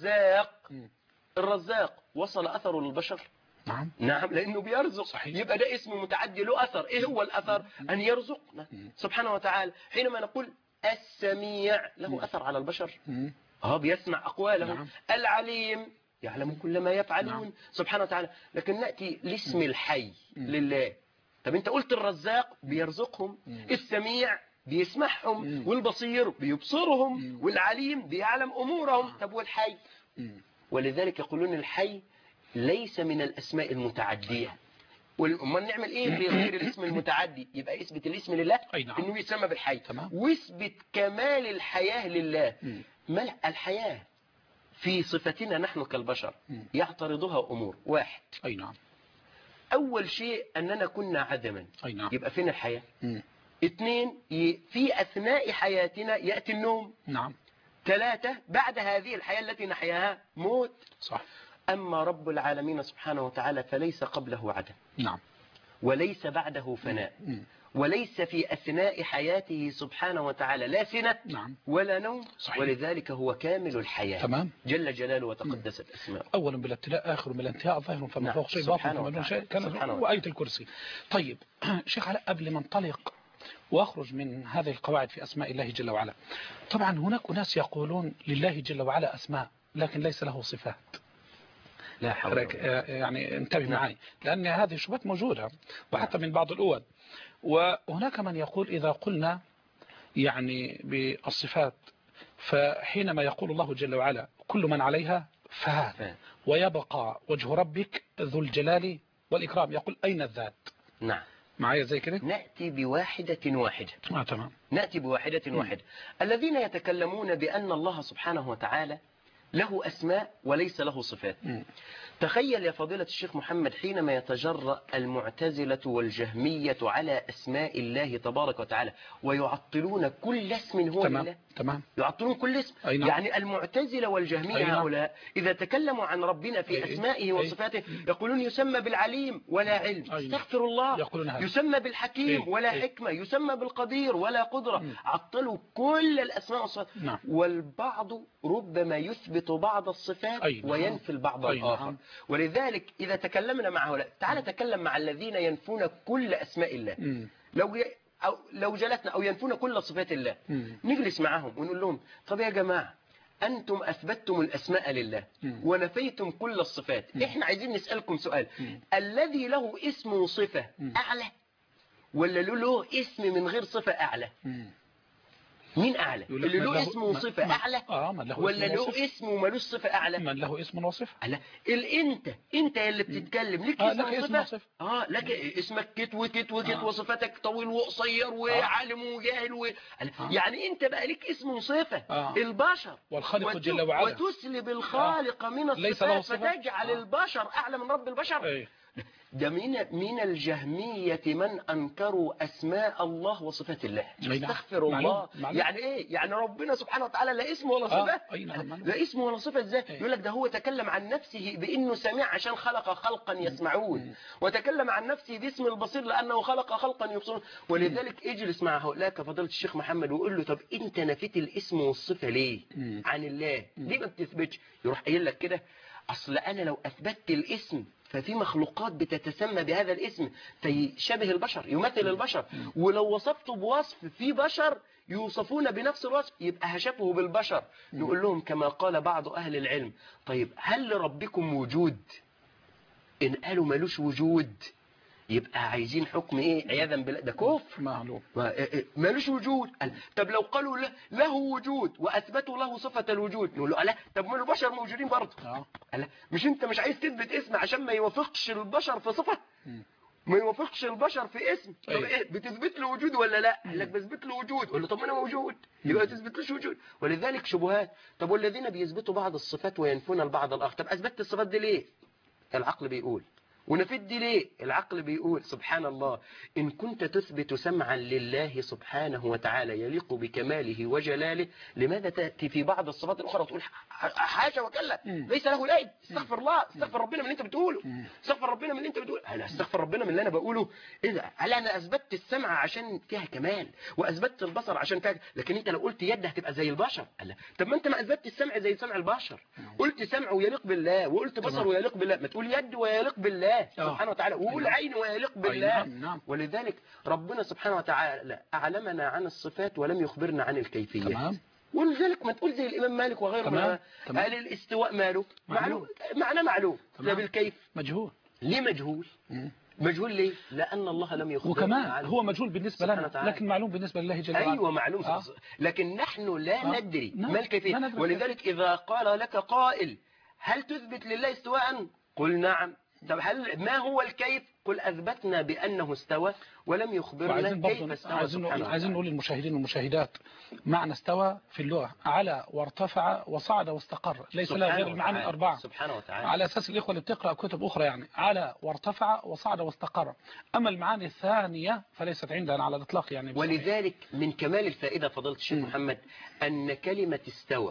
الرزاق وصل أثره للبشر. نعم. نعم، لأنه بيرزق. صحيح. يبقى ده اسم متعدي له أثر. إيه هو الأثر؟ أن يرزقنا سبحانه وتعالى. حينما نقول السميع له أثر على البشر، بيسمع أقوالهم. نعم. العليم يعلم كل ما يفعلون. نعم. سبحانه وتعالى. لكن نأتي لاسم الحي لله. طب انت قلت الرزاق بيرزقهم، السميع بيسمعهم، والبصير بيبصرهم، والعليم بيعلم أمورهم. طب والحي؟ ولذلك يقولون الحي ليس من الأسماء المتعدية. وما نعمل ايه في غير الاسم المتعدي؟ يبقى اثبت الاسم لله انه يسمى بالحي، واثبت كمال الحياة لله. ما الحياة في صفتنا نحن كالبشر يعترضها أمور. واحد، أي نعم، أول شيء أننا كنا عدما. أي نعم. يبقى فين الحياة؟ اثنين، في أثناء حياتنا يأتي النوم. نعم. ثلاثة، بعد هذه الحياة التي نحياها موت. صح. أما رب العالمين سبحانه وتعالى فليس قبله عدم. نعم. وليس بعده فناء. وليس في أثناء حياته سبحانه وتعالى لا سنة نعم. ولا نوم. صحيح. ولذلك هو كامل الحياة. تمام. جل جلاله وتقدست أسماءه. أولا بالابتلاء، آخر بالانتهاء، ظاهر فما فوق شيء، باطن فما دون شيء، كان وآية الكرسي. طيب شيخ علاء، قبل ما انطلق وأخرج من هذه القواعد في أسماء الله جل وعلا، طبعا هناك أناس يقولون لله جل وعلا أسماء لكن ليس له صفات. لا حول. يعني انتبه معي، لأن هذه الشبهات موجودة وحتى من بعض الأول. وهناك من يقول إذا قلنا يعني بالصفات، فحينما يقول الله جل وعلا كل من عليها فان ويبقى وجه ربك ذو الجلال والإكرام، يقول أين الذات؟ نعم. معايا زي كده؟ نأتي بواحدة واحدة. تمام. نأتي بواحدة واحدة. الذين يتكلمون بأن الله سبحانه وتعالى له أسماء وليس له صفات. تخيل يا فضيلة الشيخ محمد حينما يتجرأ المعتزلة والجهمية على أسماء الله تبارك وتعالى ويعطلون كل اسم هو لله. تمام. يعطلون كل اسم. نعم. يعني المعتزلة والجهمية نعم. هؤلاء إذا تكلموا عن ربنا في أسمائه وصفاته يقولون يسمى بالعليم ولا علم. استغفر الله. يسمى بالحكيم ولا حكمة. يسمى بالقدير ولا قدرة. عطلوا كل الأسماء والصفات. نعم. والبعض ربما يثبت بعض الصفات وينفي البعض الآخر. ولذلك إذا تكلمنا مع هؤلاء، تعال تكلم مع الذين ينفون كل أسماء الله. لو جلسنا أو ينفون كل صفات الله، نجلس معهم ونقول لهم طب يا جماعة أنتم أثبتتم الأسماء لله ونفيتم كل الصفات. إحنا عايزين نسألكم سؤال. الذي له اسم وصفة أعلى ولا له اسم من غير صفة أعلى؟ مين أعلى؟ اللي له اسم وصفة أعلى ولا له اسم ومالوش صفة أعلى؟ من له اسم وصفة. أنت اللي بتتكلم لك اسم وصفة. لك اسمك كت وكت وكت وصفتك طويل وقصير وعالم وجاهل يعني أنت بقى لك اسم وصفة. البشر والخالق جل وعلا وتسلب الخالق من الصفات فتجعل البشر أعلى من رب البشر. ده من الجهمية من أنكروا أسماء الله وصفات الله. استغفر الله. يعني إيه؟ يعني ربنا سبحانه وتعالى لا اسم ولا صفة. لا اسم ولا صفة إزاي؟ يقول لك ده هو تكلم عن نفسه بأنه سميع عشان خلق خلقا يسمعون، وتكلم عن نفسه باسم البصير لأنه خلق خلقا يبصرون. ولذلك اجلس مع هؤلاء كفضيلة الشيخ محمد وقول له طب أنت نفيت الاسم والصفة ليه عن الله؟ ليه ما بتثبتش؟ يروح قايل لك كده أصل أنا لو أثبتت الاسم ففي مخلوقات بتتسمى بهذا الاسم فيشبه البشر، يمثل البشر، ولو وصفته بوصف في بشر يوصفون بنفس الوصف يبقى هشبهه بالبشر. نقول لهم كما قال بعض أهل العلم طيب هل لربكم وجود؟ إن قالوا ملوش وجود يبقى عايزين حكم ايه؟ عياذا بالله ده كفر معلوم. مالوش وجود. طب لو قالوا له وجود واثبتوا له صفه الوجود نقول له لا، طب ما البشر موجودين برضه. مش انت مش عايز تثبت اسم عشان ما يوافقش البشر في صفه، ما يوافقش البشر في اسم؟ طب ايه بتثبت له وجود ولا لا؟ قال لك بثبت له وجود. قول له طب ما انا موجود، يبقى ما تثبتلوش وجود. ولذلك شبهات. طب والذين بيثبتوا بعض الصفات وينفون البعض الاخر، طب اثبتت الصفات دي ليه؟ العقل بيقول. ونفد دي ليه؟ العقل بيقول. سبحان الله، إن كنت تثبت سمعا لله سبحانه وتعالى يليق بكماله وجلاله، لماذا تأتي في بعض الصفات الأخرى وتقول حاشا وكلا ليس له الأيد؟ استغفر الله، استغفر ربنا من اللي أنت بتقوله، استغفر ربنا من اللي أنت بتقوله. أنا استغفر ربنا من اللي أنا بقوله؟ إذا هل أنا أثبتت السمع عشان فيها كمال وأثبتت البصر عشان فيها، لكن أنت لو قلت يد هتبقى زي البشر. لا، طب ما أنت ما أثبتت السمع زي سمع البشر، قلت سمع ويليق بالله، وقلت بصر ويليق بالله، ما تقول يد ويليق بالله سبحانه وتعالى، وقول عين ويليق بالله. نعم. ولذلك ربنا سبحانه وتعالى أعلمنا عن الصفات ولم يخبرنا عن الكيفيات. تمام. ولذلك ما تقول زي الإمام مالك وغيره، قال الاستواء ماله معلوم، معنى معلوم، لا بالكيف مجهول. ليه مجهول؟ مجهول ليه؟ لأن الله لم يخبرنا. وكمان هو مجهول بالنسبة لنا لكن معلوم بالنسبة لله جل وعلا. أيوة معلوم. لكن نحن لا ندري ما الكيفية. ولذلك إذا قال لك قائل هل تثبت لله استواء؟ قل نعم. طب ما هو الكيف؟ قل أثبتنا بأنه استوى ولم يخبرنا كيف استوى. عايزين نقول للمشاهدين والمشاهدات معنى استوى في اللغة على وارتفع وصعد واستقر، ليس لها غير المعاني الأربعة سبحانه وتعالى. على أساس الإخوة اللي بتقرأ كتب أخرى يعني على وارتفع وصعد واستقر. أما المعاني الثانية فليست عندنا على الإطلاق يعني. ولذلك من كمال الفائدة فضيلة الشيخ محمد أن كلمة استوى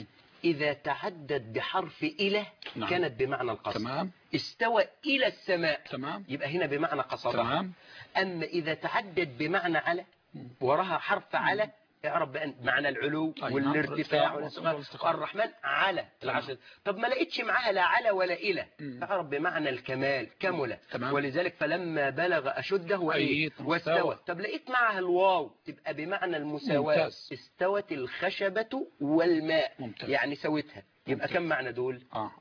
إذا تعدت بحرف إلى كانت بمعنى القصد. تمام. استوى إلى السماء. تمام. يبقى هنا بمعنى قصدها. تمام. أما إذا تعدت بمعنى على وراها حرف على اعرف بأن معنى العلو والارتفاع والاستقرار. الرحمن على العرش. طب ما لقيتش معاها لا على ولا إلى، اعرف بمعنى الكمال كمل. ولذلك فلما بلغ أشده واستوى. طب لقيت معها الواو تبقى بمعنى المساواة. استوت الخشبة والماء. يعني سوتها. يبقى كم معنى دول؟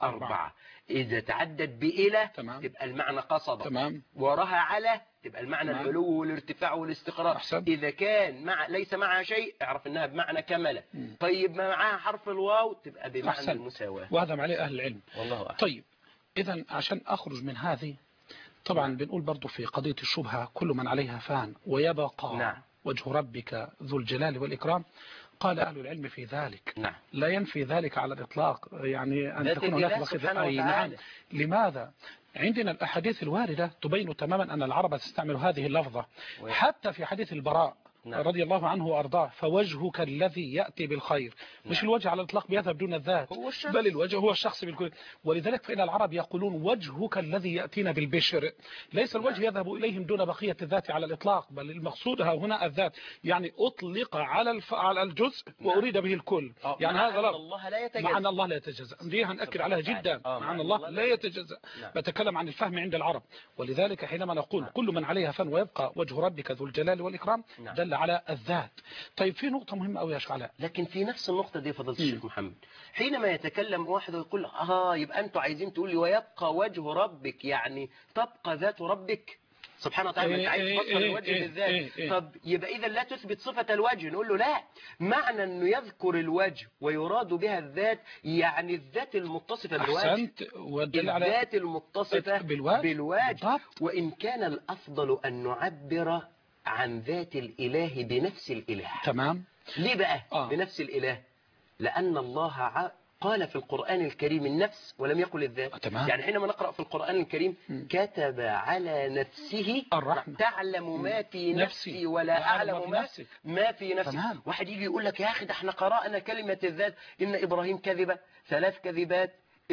4. إذا تعدت بإلى تبقى المعنى قصد. وراها على تبقى المعنى العلو والارتفاع والاستقرار. إذا كان ليس معها شيء اعرف انها بمعنى كمل. طيب ما معها حرف الواو تبقى بمعنى المساواة. وهذا عليه أهل العلم. والله أعلم. طيب إذا عشان أخرج من هذه طبعا بنقول برضو في قضية الشبهة كل من عليها فان ويبقى وجه ربك ذو الجلال والإكرام. قال أهل العلم في ذلك لا ينفي ذلك على الإطلاق، يعني أن تكون هناك بقية. نعم. لماذا؟ عندنا الأحاديث الواردة تبين تماما أن العرب تستعمل هذه اللفظة. حتى في حديث البراء رضي الله عنه وأرضاه فوجهك الذي يأتي بالخير. مش الوجه على الإطلاق بيذهب دون الذات، بل الوجه هو الشخص بالكل. ولذلك فإن العرب يقولون وجهك الذي يأتينا بالبشر. ليس الوجه يذهب إليهم دون بقية الذات على الإطلاق، بل المقصود هنا الذات، يعني أطلق على الجزء وأريد به الكل. يعني هذا معنى الله لا يتجزأ. دي هنأكد عليها جدا. معنى الله لا يتجزأ. بتكلم عن الفهم عند العرب. ولذلك حينما نقول كل من عليها فان ويبقى وجه ربك ذو الجلال والإكرام دل على الذات. طيب في نقطة مهمة أوي يا شيخ علاء. لكن في نفس النقطة دي فضيلة الشيخ محمد حينما يتكلم واحد ويقول يبقى أنتوا عايزين تقول لي ويبقى وجه ربك، يعني تبقى ذات ربك سبحانه وتعالى. انت عايز تفصل الوجه بالذات. طب يبقى إذا لا تثبت صفة الوجه. نقول له لا، معنى أنه يذكر الوجه ويراد بها الذات، يعني الذات المتصفة بالوجه. أحسنت. الذات المتصفة بالوجه. وإن كان الأفضل أن نعبر عن ذات الإله بنفس الإله. تمام. ليه بقى بنفس الإله؟ لأن الله قال في القرآن الكريم النفس ولم يقل الذات. يعني حينما نقرأ في القرآن الكريم كتب على نفسه الرحمة تعلم ما في نفسي ولا أعلم ما في نفسي. واحد يجي يقول لك يا أخي ده احنا قرأنا كلمة الذات إن إبراهيم كذب 3 كذبات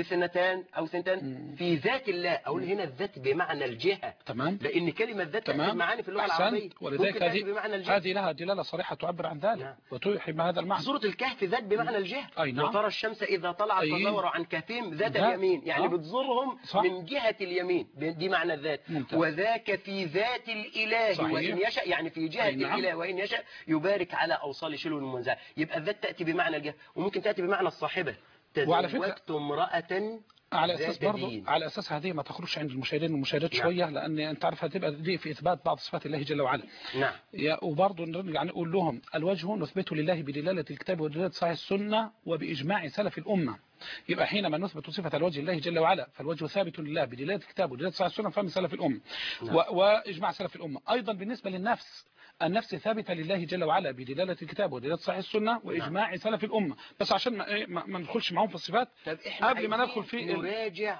2 أو 2 في ذات الله. أقول هنا الذات بمعنى الجهة. تمام. لأن كلمة ذات تأتي معاني في اللغة العربية. ولذلك هذه لها دلالة صريحة تعبر عن ذلك وتوحي بهذا المعنى. سورة الكهف ذات بمعنى الجهة. وترى الشمس إذا طلعت تزور عن كهفهم ذات اليمين، يعني بتزورهم من جهة اليمين، دي معنى الذات. وذاك في ذات الإله وإن يشاء، يعني في جهة الإله وإن يشاء يبارك على أوصال شلو المنزع. يبقى الذات تأتي بمعنى الجهة، وممكن تأتي بمعنى الصاحبة. تزوجت امرأة على اساس ذات برضه دين. على اساس هذه ما تخرجش عند المشاهدين والمشاهدات نعم. شويه، لان انت عارف هتبقى دي في اثبات بعض صفات الله جل وعلا. نعم. وبرضه نرجع نقول لهم الوجه نثبته لله بدلاله الكتاب ودلاله صحيح السنه وباجماع سلف الامه. يبقى حينما نثبت صفه الوجه لله جل وعلا فالوجه ثابت لله بدلاله الكتاب ودلاله صحيح السنه فهم سلف الامه. نعم. واجماع سلف الامه. ايضا بالنسبه للنفس، النفس ثابتة لله جل وعلا بدلالة الكتاب ودلالة صحيح السنة وإجماع سلف الأمة. بس عشان ما ندخلش معهم في الصفات طب إحنا قبل ما ندخل في نراجع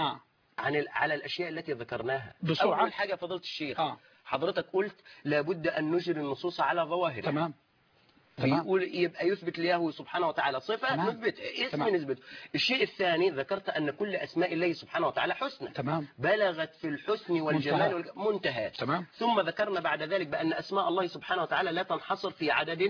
على الأشياء التي ذكرناها بسرعة. أول حاجة فضلت الشيخ حضرتك قلت لابد أن نجري النصوص على ظواهرها. تمام. بيقول يبقى يثبت له سبحانه وتعالى صفة نثبت اسم نثبت. الشيء الثاني ذكرت أن كل أسماء الله سبحانه وتعالى حسنى. تمام. بلغت في الحسن والجمال منتهى. تمام. ثم ذكرنا بعد ذلك بأن أسماء الله سبحانه وتعالى لا تنحصر في عدد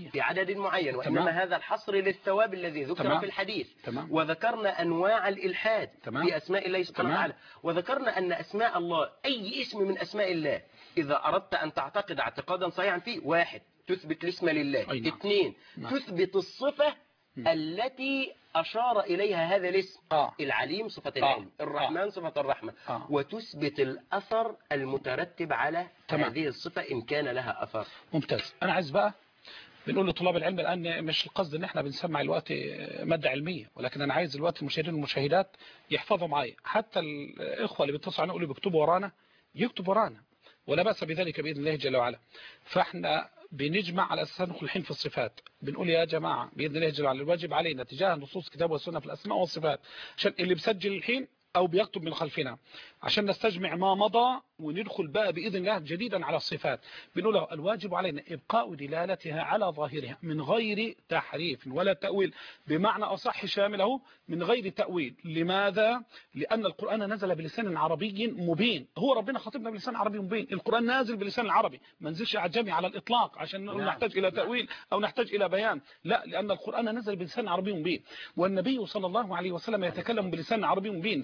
معين وإنما هذا الحصر للثواب الذي ذكر في الحديث. تمام. وذكرنا أنواع الإلحاد في أسماء الله سبحانه وتعالى. وذكرنا أن أسماء الله أي اسم من أسماء الله إذا أردت أن تعتقد اعتقادا صحيحا فيه: واحد، تثبت الاسم لله. اثنين، تثبت الصفة التي أشار إليها هذا الاسم. العليم صفة العلم، الرحمن صفة الرحمة. وتثبت الأثر المترتب على هذه الصفة إن كان لها أثر. ممتاز. أنا عايز بقى بنقول لطلاب العلم الآن مش القصد ان احنا بنسمع الوقت مادة علمية، ولكن انا عايز الوقت المشاهدين والمشاهدات يحفظوا معايا، حتى الإخوة اللي بيتصلوا علينا يقولوا بيكتبوا ورانا يكتبوا ورانا ولا بأس بذلك بإذن الله جل وعلا. فاحنا بنجمع على أساس ندخل الحين في الصفات، بنقول يا جماعة بإذن الله جل وعلا الواجب علينا تجاه نصوص الكتاب والسنة في الأسماء والصفات، عشان اللي بسجل الحين أو بيكتب من خلفنا عشان نستجمع ما مضى وندخل بقى بإذن الله جديدا على الصفات. بنقول له الواجب علينا إبقاء دلالتها على ظاهرها من غير تحريف ولا تأويل، بمعنى أصح شامله من غير تأويل. لماذا؟ لأن القرآن نزل بلسان عربي مبين، هو ربنا خاطبنا بلسان عربي مبين، القرآن نازل بلسان العربي، ما نزلش أعجمي على الإطلاق عشان نحتاج إلى تأويل أو نحتاج إلى بيان، لا، لأن القرآن نزل بلسان عربي مبين والنبي صلى الله عليه وسلم يتكلم بلسان عربي مبين،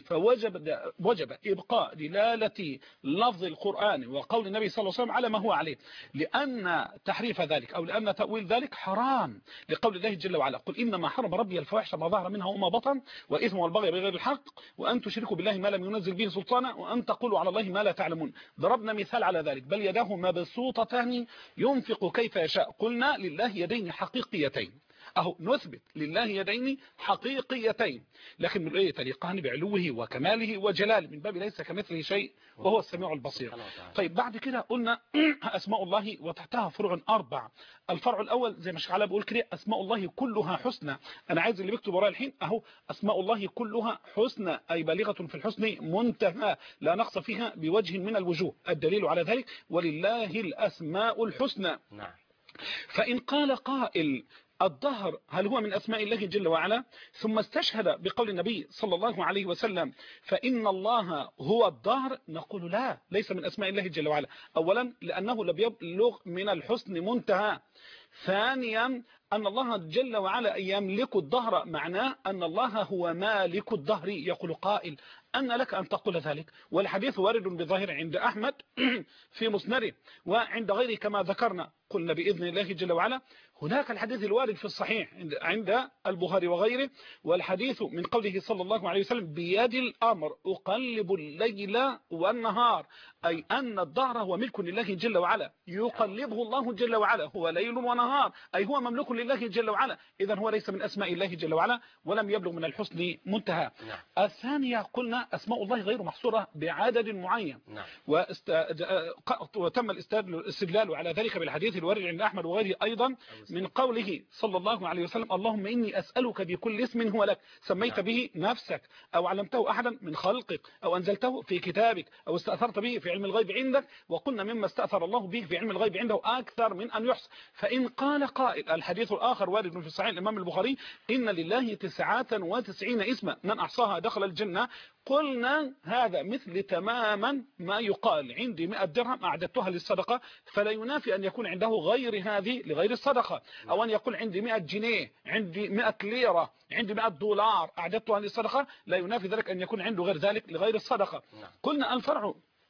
فوجب إبقاء دلالة لفظ القرآن وقول النبي صلى الله عليه وسلم على ما هو عليه، لأن تحريف ذلك أو لأن تأويل ذلك حرام، لقول الله جل وعلا: قل إنما حرم ربي الفواحش ما ظهر منها وما بطن والإثم والبغي بغير الحق وأن تشركوا بالله ما لم ينزل به سلطانا وأن تقولوا على الله ما لا تعلمون. ضربنا مثال على ذلك: بل يداه مبسوطتان ينفق كيف يشاء. قلنا لله يدين حقيقيتين، أهو نثبت لله يدين حقيقيتين، لكن من ايه تليقان بعلوه وكماله وجلاله من باب ليس كمثله شيء وهو السميع البصير. طيب بعد كده قلنا أسماء الله وتحتها فروع 4. الفرع الأول زي ما الشيخ علاء بيقول كده: أسماء الله كلها حسنى. أنا عايز اللي بيكتب ورايا الحين أهو: أسماء الله كلها حسنى، أي بالغة في الحسن منتهى لا نقص فيها بوجه من الوجوه. الدليل على ذلك: ولله الأسماء الحسنى. فإن قال قائل: الدهر هل هو من أسماء الله جل وعلا؟ ثم استشهد بقول النبي صلى الله عليه وسلم: فإن الله هو الدهر، نقول لا، ليس من أسماء الله جل وعلا. أولا لأنه لم يبلغ من الحسن منتهى. ثانيا أن الله جل وعلا يملك الدهر، معناه أن الله هو مالك الدهر. يقول قائل: أن لك أن تقول ذلك؟ والحديث وارد بظاهر عند أحمد في مسنده وعند غيره كما ذكرنا. قلنا بإذن الله جل وعلا هناك الحديث الوارد في الصحيح عند البخاري وغيره، والحديث من قوله صلى الله عليه وسلم: بيد الأمر أقلب الليل والنهار، أي أن الدهر هو ملك لله جل وعلا، يقلبه الله جل وعلا، هو ليل ونهار، أي هو مملوك لله جل وعلا. إذن هو ليس من أسماء الله جل وعلا ولم يبلغ من الحسن منتهى. الثانية قلنا أسماء الله غير محصورة بعدد معين، وتم الاستدلال على ذلك بالحديث الوارد عند أحمد وغيره أيضا من قوله صلى الله عليه وسلم: اللهم إني أسألك بكل اسم هو لك سميت به نفسك أو علمته أحدا من خلقك أو أنزلته في كتابك أو استأثرت به في علم الغيب عندك. وقلنا مما استأثر الله به في علم الغيب عنده أكثر من أن يحصى. فإن قال قائل: الحديث الآخر وارد في صحيح الإمام البخاري: إن لله 99 اسما من أحصاها دخل الجنة. قلنا هذا مثل تماما ما يقال: عندي 100 درهم أعددتها للصدقة، فلا ينافي أن يكون عنده غير هذه لغير الصدقة، أو أن يقول عندي 100 جنيه، عندي 100 ليرة، عندي 100 دولار أعددتها للصدقة، لا ينافي ذلك أن يكون عنده غير ذلك لغير الصدقة. قلنا الفرع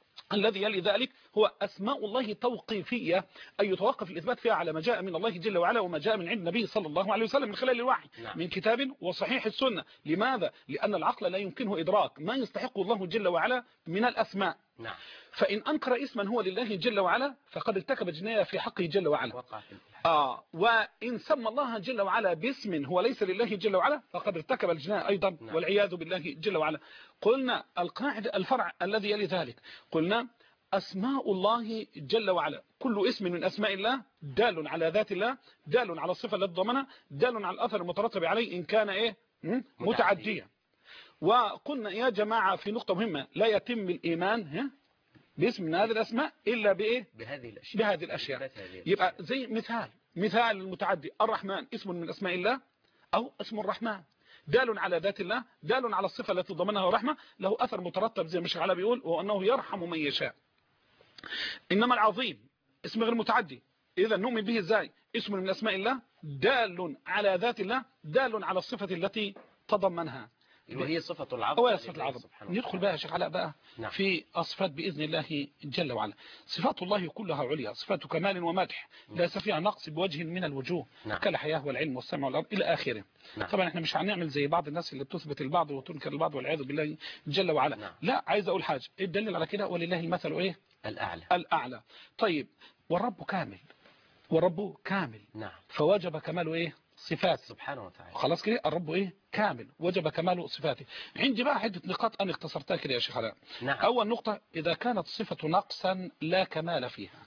الذي يلي ذلك هو أسماء الله توقيفية، أي يتوقف الإثبات فيها على ما جاء من الله جل وعلا وما جاء من عند النبي صلى الله عليه وسلم من خلال الوحي من كتاب وصحيح السنة. لماذا؟ لأن العقل لا يمكنه إدراك ما يستحق الله جل وعلا من الأسماء. فإن أنكر اسما هو لله جل وعلا فقد ارتكب جناية في حقه جل وعلا. وإن سمى الله جل وعلا باسم هو ليس لله جل وعلا فقد ارتكب الجناية أيضا والعياذ بالله جل وعلا. قلنا القاعدة الفرع الذي يلي ذلك، قلنا أسماء الله جل وعلا كل اسم من أسماء الله دال على ذات الله، دال على الصفة التي ضمنها، دال على الأثر المترتب عليه إن كان متعديا. وقلنا يا جماعة في نقطة مهمة، لا يتم الإيمان باسم من هذه الأسماء إلا بهذه الأشياء. يبقى زي مثال المتعدي، الرحمن اسم من أسماء الله أو اسم الرحمن، دال على ذات الله، دال على الصفة التي ضمنها الرحمة، له أثر مترتب زي ما الشيخ علاء بيقول وأنه يرحم من يشاء. إنما العظيم اسم غير متعدي، إذا نؤمن به إزاي؟ اسم من أسماء الله دال على ذات الله، دال على الصفة التي تضمنها وهي صفة العظم. ندخل بقى يا شيخ علاء بقى في الصفات بإذن الله جل وعلا. صفات الله كلها عليا، صفات كمال ومدح ليس فيها نقص بوجه من الوجوه كالحياة والعلم والسمع والأرض إلى آخره. طبعا احنا مش هنعمل زي بعض الناس اللي بتثبت البعض وتنكر البعض والعياذ بالله جل وعلا. لا، عايز أقول حاجة، إيه الدليل على كده؟ ولله المثل الأعلى. طيب والرب كامل فوجب كماله صفات سبحانه وتعالى. خلاص كده الرب كامل وجب كمال صفاته. عندي بقى عدة نقاط أنا اختصرتها كده يا شيخ علاء. أول نقطة، إذا كانت صفة نقصا لا كمال فيها،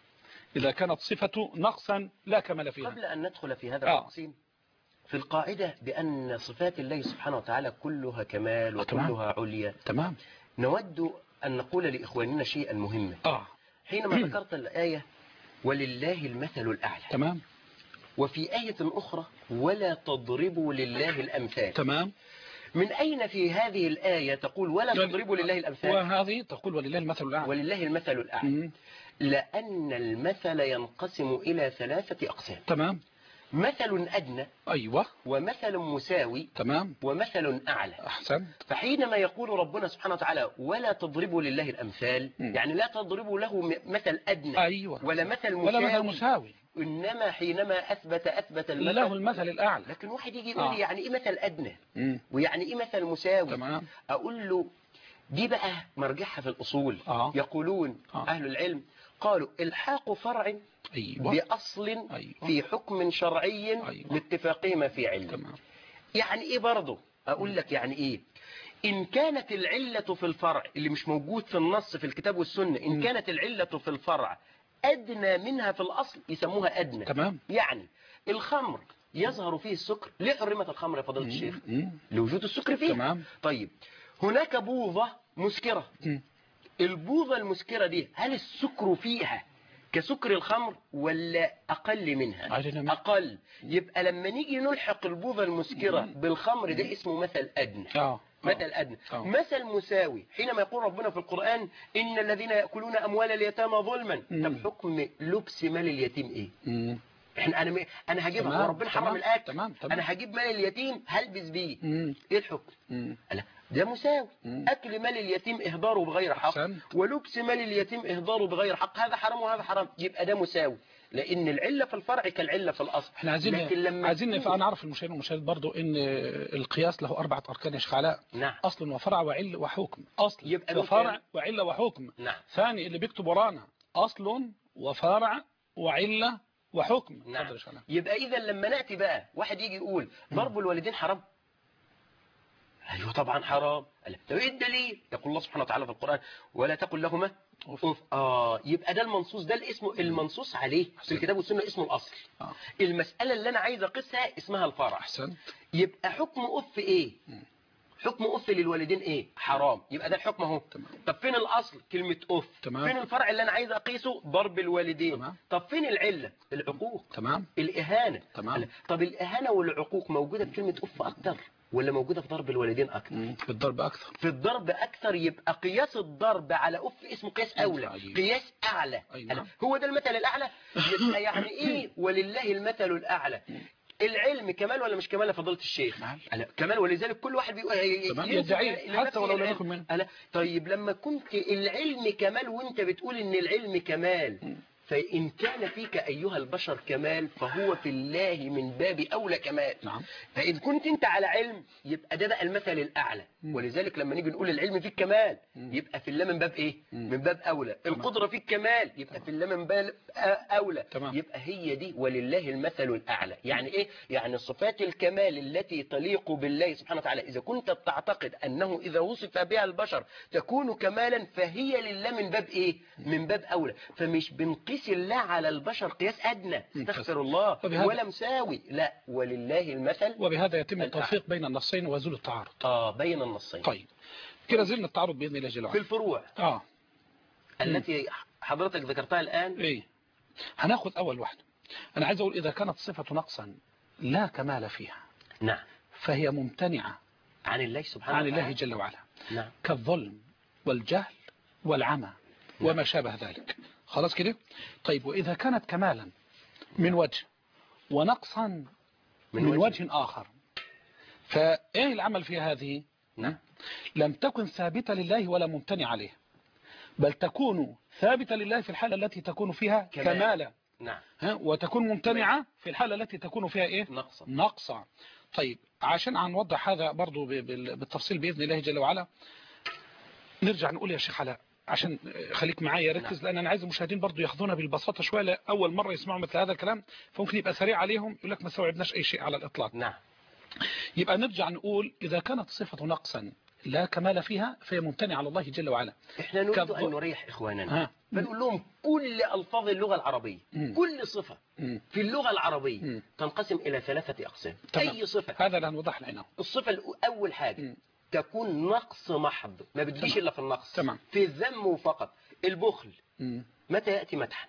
قبل أن ندخل في هذا التقسيم، في القاعدة بأن صفات الله سبحانه وتعالى كلها كمال وكلها عليا، نود أن نقول لإخواننا شيئا مهما. حينما ذكرت الآية ولله المثل الأعلى، وفي آية أخرى ولا تضربوا لله الأمثال، من أين في هذه الآية تقول ولا تضربوا لله الأمثال وهذه تقول ولله المثل الأعلى؟ لأن المثل ينقسم إلى 3 أقسام. مثل أدنى، ومثل مساوي، ومثل أعلى. فحينما يقول ربنا سبحانه وتعالى ولا تضربوا لله الأمثال، يعني لا تضربوا له مثل أدنى ولا مثل مساوي، إنما حينما أثبت المثل له المثل الأعلى. لكن واحد يجي يقول لي يعني إيه مثل أدنى ويعني إيه مثل مساوي؟ أقول له دي بقى مرجعها في الأصول. يقولون أهل العلم قالوا الحاق فرع بأصل في حكم شرعي لاتفاقهما في علة. يعني إيه برضه؟ أقول لك يعني إيه. إن كانت العلة في الفرع اللي مش موجود في النص في الكتاب والسنة، إن كانت العلة في الفرع أدنى منها في الأصل يسموها أدنى. يعني الخمر يظهر فيه السكر، ليه حرمت الخمر يا فضيلة الشيخ؟ لوجود السكر فيه. طيب هناك بوظة مسكرة، البوظة المسكرة دي هل السكر فيها كسكر الخمر ولا أقل منها؟ أقل. يبقى لما نيجي نلحق البوظة المسكرة بالخمر ده اسمه مثل أدنى. مثل أدنى. مثل مساوي، حينما يقول ربنا في القرآن إن الذين يأكلون أموال اليتامى ظلما، طب حكم لبس مال اليتيم إيه؟ أنا هجيبها، وربنا حرم الأكل، أنا هجيب مال اليتيم هلبس بيه، إيه الحكم؟ ده مساوي. أكل مال اليتيم إهداره بغير حق، ولبس مال اليتيم إهداره بغير حق، هذا حرام وهذا حرام، يبقى ده مساوي، لأن العلة في الفرع كالعلة في الأصل. احنا عايزين أنا أعرف المشاهد برضو إن القياس له 4 أركان يا شيخ علاء. أصل وفرع وعلة وحكم. أصل وفرع وعلة وحكم. ثاني اللي بيكتب ورانا أصل وفرع وعلة وحكم. يبقى إذا لما نأتي بقى واحد يجي يقول ضرب الوالدين حرام، أيوه طبعا حرام. طب إيه الدليل؟ يقول الله سبحانه وتعالى في القرآن ولا تقل لهما أف. يبقى ده المنصوص، ده الاسم المنصوص عليه في الكتاب والسنة اسمه الأصل. المسألة اللي أنا عايز أقيسها اسمها الفرع. يبقى حكم أف إيه؟ حكم أف للوالدين إيه؟ حرام. يبقى ده الحكم أهو. طب فين الأصل؟ كلمة أف. فين الفرع اللي أنا عايز أقيسه؟ ضرب الوالدين. طب فين العلة؟ العقوق. الإهانة. طب الإهانة والعقوق موجودة في كلمة أف أكتر ولا موجودة في ضرب الوالدين أكتر؟ في الضرب أكثر. في الضرب أكثر. يبقى قياس الضرب على أف اسمه قياس أولى، قياس أعلى. هو ده المثل الأعلى. يعني إيه ولله المثل الأعلى؟ العلم كمال ولا مش كمال يا فضيلة الشيخ؟ كمال، ولذلك كل واحد يدعي حتى ولو لم يكن منه. طيب لما كنت العلم كمال وانت بتقول ان العلم كمال، فإن كان فيك أيها البشر كمال فهو في الله من باب أولى كمال. نعم. فإن كنت أنت على علم يبقى ده بقى المثل الأعلى. ولذلك لما نيجي نقول العلم فيك كمال يبقى في الله من باب إيه؟ من باب أولى. القدرة فيك كمال يبقى في الله من باب أولى. يبقى هي دي ولله المثل الأعلى. يعني إيه؟ يعني صفات الكمال التي تليق بالله سبحانه وتعالى إذا كنت بتعتقد أنه إذا وصف بها البشر تكون كمالا فهي لله من باب إيه؟ من باب أولى. فمش بنقيس الله على البشر قياس أدنى استغفر الله ولا مساوي، لا ولله المثل. وبهذا يتم التوفيق بين النصين وزول التعارض. بين النصين. طيب كده زلنا التعارض بإذن الله جل وعلا في الفروع التي حضرتك ذكرتها الآن. إيه؟ هناخد أول واحدة. أنا عايز أقول إذا كانت صفة نقصا لا كمال فيها، نعم، فهي ممتنعة عن الله سبحانه وتعالى، عن الله جل وعلا. نعم. كالظلم والجهل والعمى وما شابه ذلك. خلاص كده. طيب وإذا كانت كمالا من وجه ونقصا من وجه آخر، فإيه العمل في هذه؟ نعم. لم تكن ثابتة لله ولا ممتنع عليه، بل تكون ثابتة لله في الحالة التي تكون فيها كمالا. نعم. وتكون ممتنعة في الحالة التي تكون فيها إيه؟ نقصا. طيب عشان هنوضح هذا برضو بالتفصيل بإذن الله جل وعلا، نرجع نقول يا شيخ علاء عشان خليك معايا ركز. نعم. لأن أنا عايز المشاهدين برضو ياخذونها بالبساطة شوية، لأول مرة يسمعوا مثل هذا الكلام فممكن يبقى سريع عليهم يقول لك ما استوعبناش أي شيء على الإطلاق. نعم. يبقى نرجع نقول إذا كانت صفة نقصا لا كمال فيها فهي ممتنع على الله جل وعلا. احنا نريد أن نريح إخواننا فنقول لهم كل ألفاظ اللغة العربية كل صفة في اللغة العربية تنقسم إلى 3 أقسام. أي صفة هذا اللي هنوضح لنا. الصفة الأول حاجة تكون نقص محض، ما بتجيش إلا في النقص. تمام. في الذم فقط. البخل متى يأتي مدحا؟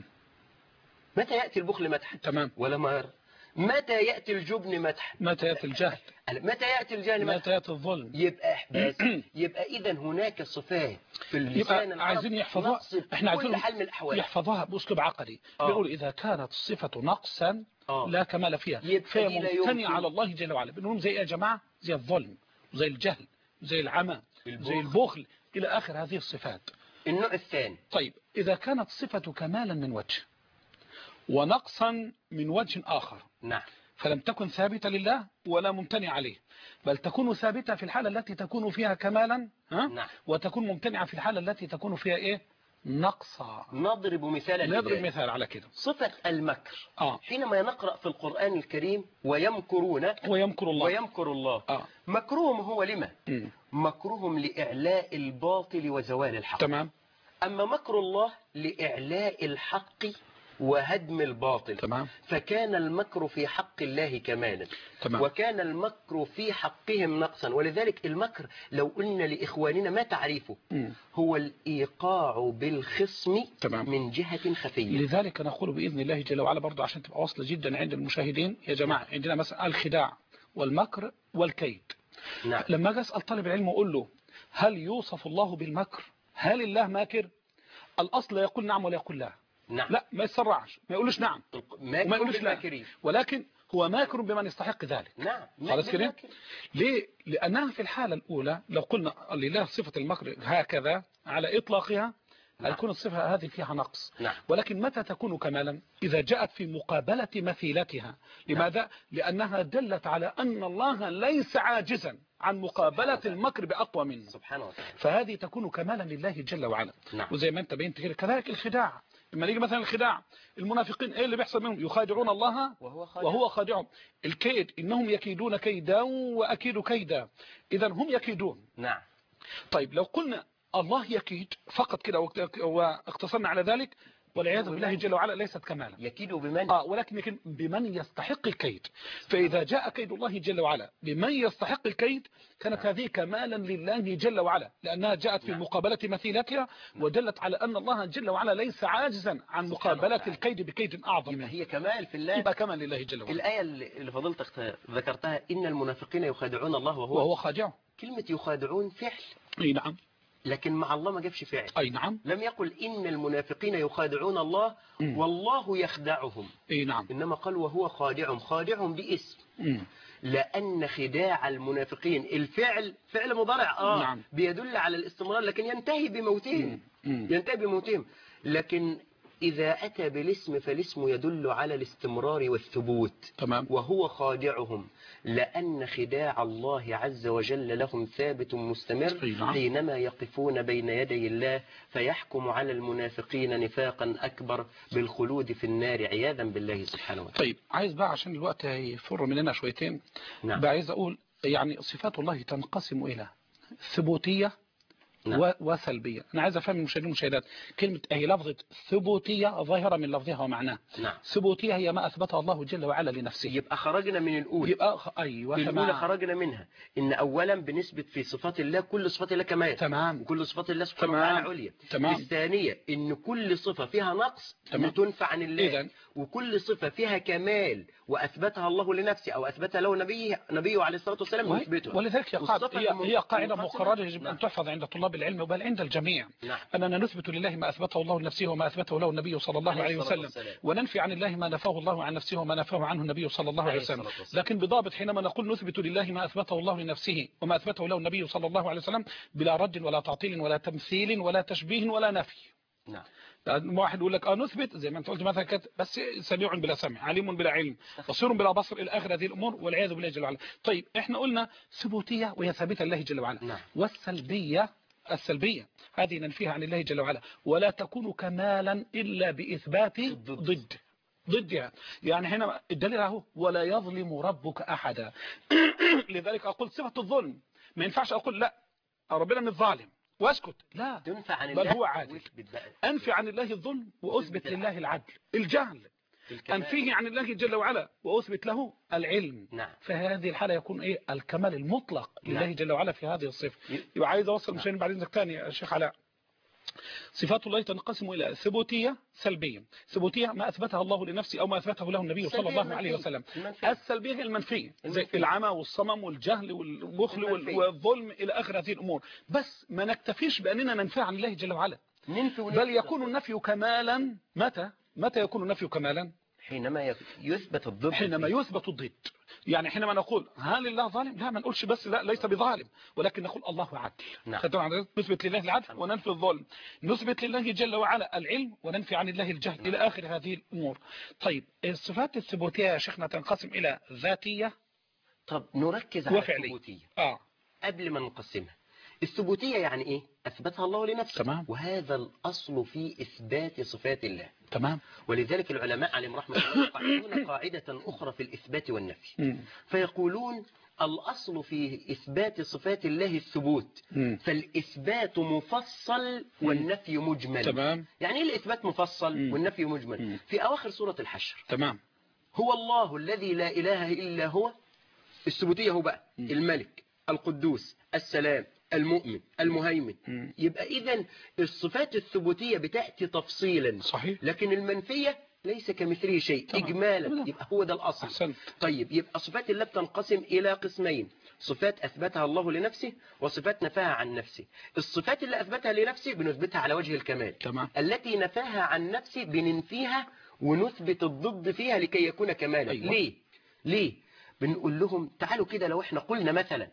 متى يأتي البخل مدحا؟ تمام. ولا مار. متى يأتي الجبن مدحا؟ متى يأتي الجهل؟ متى يأتي الجهل مدحا؟ متى يأتي الظلم؟ يبقى إذا هناك صفات في اللسان العربي عايزين يحفظوها. احنا عايزين حال من الأحوال يحفظوها بأسلوب عقدي. بيقول إذا كانت الصفة نقصا لا كمال فيها فهي ممتنع على الله جل وعلا. بنقول زي يا جماعة زي الظلم وزي الجهل وزي العمى زي البخل إلى آخر هذه الصفات. النوع الثاني. طيب إذا كانت صفة كمالا من وجه ونقصا من وجه آخر، نعم، فلم تكن ثابتة لله ولا ممتنع عليه، بل تكون ثابتة في الحالة التي تكون فيها كمالا نعم. وتكون ممتنعة في الحالة التي تكون فيها إيه؟ نقصا. نضرب مثال على كده. صفة المكر حينما نقرأ في القرآن الكريم ويمكر الله مكرهم هو لما؟ مكرهم لإعلاء الباطل وزوال الحق. تمام. أما مكر الله لإعلاء الحق وهدم الباطل. تمام. فكان المكر في حق الله كمالا. تمام. وكان المكر في حقهم نقصا. ولذلك المكر لو قلنا لإخواننا ما تعريفه هو الإيقاع بالخصم. تمام. من جهة خفية. لذلك نقول بإذن الله جل وعلا برضو عشان تبقى واصلة جدا عند المشاهدين يا جماعة. عندنا مثلا الخداع والمكر والكيد. نعم. لما أجي أسأل طالب العلم وأقول له هل يوصف الله بالمكر؟ هل الله ماكر؟ الأصل يقول نعم ولا يقول لا. نعم. لا ما يسرعش، ما يقولوش نعم وما يقولش لا، ولكن هو ماكر بمن يستحق ذلك. نعم. خلاص كده. ليه؟ لأنها في الحالة الأولى لو قلنا لله صفة المكر هكذا على إطلاقها هتكون الصفة هذه فيها نقص. نعم. ولكن متى تكون كمالا؟ إذا جاءت في مقابلة مثيلتها. لماذا؟ نعم. لأنها دلت على أن الله ليس عاجزا عن مقابلة المكر بأقوى منه سبحانه وتعالى. فهذه تكون كمالا لله جل وعلا. نعم. وزي ما انت بينت كده كذلك الخداع. لما نيجي مثلا الخداع المنافقين ايه اللي بيحصل منهم؟ يخادعون الله وهو خادعهم. الكيد انهم يكيدون كيدا واكيد كيدا. اذا هم يكيدون. نعم. طيب لو قلنا الله يكيد فقط كده واقتصرنا على ذلك والعياذ بالله جل وعلا ليست كمالا. يكيد بمن؟ ولكن بمن يستحق الكيد. فإذا جاء كيد الله جل وعلا بمن يستحق الكيد كانت هذه كمالا لله جل وعلا لأنها جاءت في مقابلة مثيلتها ودلت على أن الله جل وعلا ليس عاجزا عن مقابلة الكيد بكيد أعظم. هي كمال في الله. يبقى كمال لله جل وعلا. الآية اللي فضلتك ذكرتها إن المنافقين يخادعون الله وهو خادعهم. كلمة يخادعون فعل. اي نعم. لكن مع الله ما جابش فعل. أي نعم. لم يقل إن المنافقين يخادعون الله والله يخدعهم. أي نعم. إنما قال وهو خادعهم. خادعهم باسم. لأن خداع المنافقين الفعل فعل مضارع نعم. بيدل على الاستمرار، لكن ينتهي بموتهم. ينتهي بموتهم. لكن إذا أتى بالاسم فالاسم يدل على الاستمرار والثبوت. تمام. وهو خادعهم لأن خداع الله عز وجل لهم ثابت مستمر حينما يقفون بين يدي الله فيحكم على المنافقين نفاقا أكبر بالخلود في النار عياذا بالله سبحانه وتعالى. طيب عايز بقى عشان الوقت هيفر مننا شويتين. نعم. بقى عايز أقول يعني صفات الله تنقسم إلى ثبوتية نعم. وسلبية. أنا عايز أفهم المشاهدين والمشاهدات كلمة أي لفظة ثبوتية ظاهرة من لفظها ومعناه. نعم. ثبوتية هي ما أثبتها الله جل وعلا لنفسه. يبقى خرجنا من الأولى. أيوة الأولى خرجنا منها إن أولا بنثبت في صفات الله كل صفات الله كمال. تمام. وكل صفات الله سبحانه وتعالى عليا. تمام. الثانية إن كل صفة فيها نقص بتنفع عن الله. إذن وكل صفة فيها كمال وأثبتها الله لنفسه أو أثبتها له نبيه عليه الصلاة والسلام نثبتها. ولذلك هي قاعدة مقررة يجب نعم. أن تحفظ عند طلاب العلم بل عند الجميع. نعم. أننا نثبت لله ما أثبته الله لنفسه وما أثبته له النبي صلى الله عليه وسلم، وننفي عن الله ما نفاه الله عن نفسه وما نفاه عنه النبي صلى الله عليه وسلم. لكن بضابط حينما نقول نثبت لله ما أثبته الله لنفسه وما أثبته له النبي صلى الله عليه وسلم بلا رد ولا تعطيل ولا تمثيل ولا تشبيه ولا نفي. نعم. واحد يقول لك نثبت زي ما انت قلت مثلا كده بس سميع بلا سمع، عليم بلا علم، بصير بلا بصر، الى اخر هذه الامور والعياذ بالله جل وعلا. طيب احنا قلنا ثبوتيه وهي ثابته لله جل وعلا. نعم. السلبيه هذه ننفيها عن الله جل وعلا، ولا تكون كمالا الا باثبات ضدها. يعني هنا الدليل اهو ولا يظلم ربك احدا. لذلك اقول صفه الظلم ما ينفعش اقول لا ربنا مش ظالم واسكت، لا تنفع عن بل الله هو عادل. انفي عن الله الظلم واثبت لله العدل. الجهل انفيه عن الله جل وعلا واثبت له العلم. نعم. فهذه الحاله يكون ايه الكمال المطلق لله جل وعلا في هذه الصفه. يبقى عايز اوصل مشان بعد اذنك ثاني يا شيخ علاء. صفات الله تنقسم إلى ثبوتية سلبية. ثبوتية ما أثبتها الله لنفسه أو ما أثبته له النبي صلى الله عليه وسلم. السلبية هي المنفية زي العمى والصمم والجهل والبخل والظلم إلى آخر هذه الأمور. بس ما نكتفيش بأننا ننفع عن الله جل وعلا، بل يكون النفي كمالا. متى يكون النفي كمالا؟ حينما يثبت الضد. حينما يثبت الضد. يعني حينما نقول هل الله ظالم؟ لا، ما نقولش بس لا ليس بظالم، ولكن نقول الله عدل. نعم. نثبت لله العدل وننفي الظلم، نثبت لله جل وعلا العلم وننفي عن الله الجهل. نعم. إلى آخر هذه الأمور. طيب الصفات الثبوتية يا شيخنا تنقسم إلى ذاتية. طب نركز على الثبوتية قبل ما نقسمها. الثبوتية يعني إيه؟ أثبتها الله لنفسه. تمام. وهذا الأصل في إثبات صفات الله. تمام. ولذلك العلماء عليهم رحمة الله يقعدون قاعدة أخرى في الإثبات والنفي. فيقولون الأصل في إثبات صفات الله الثبوت. فالإثبات مفصل والنفي مجمل. تمام. يعني إيه الإثبات مفصل والنفي مجمل؟ في أواخر سورة الحشر. تمام. هو الله الذي لا إله إلا هو. الثبوتية هو بقى الملك القدوس السلام المؤمن المهيمن. يبقى إذن الصفات الثبوتية بتأتي تفصيلا. صحيح. لكن المنفية ليس كمثله شيء. تمام. إجمالا. يبقى هو ده الأصل. أحسنت. طيب يبقى صفات الله بتنقسم إلى قسمين: صفات أثبتها الله لنفسه وصفات نفاها عن نفسه. الصفات اللي أثبتها لنفسه بنثبتها على وجه الكمال. تمام. التي نفاها عن نفسه بننفيها ونثبت الضد فيها لكي يكون كمالا. أيوة. ليه؟ بنقول لهم تعالوا كده لو احنا قلنا مثلا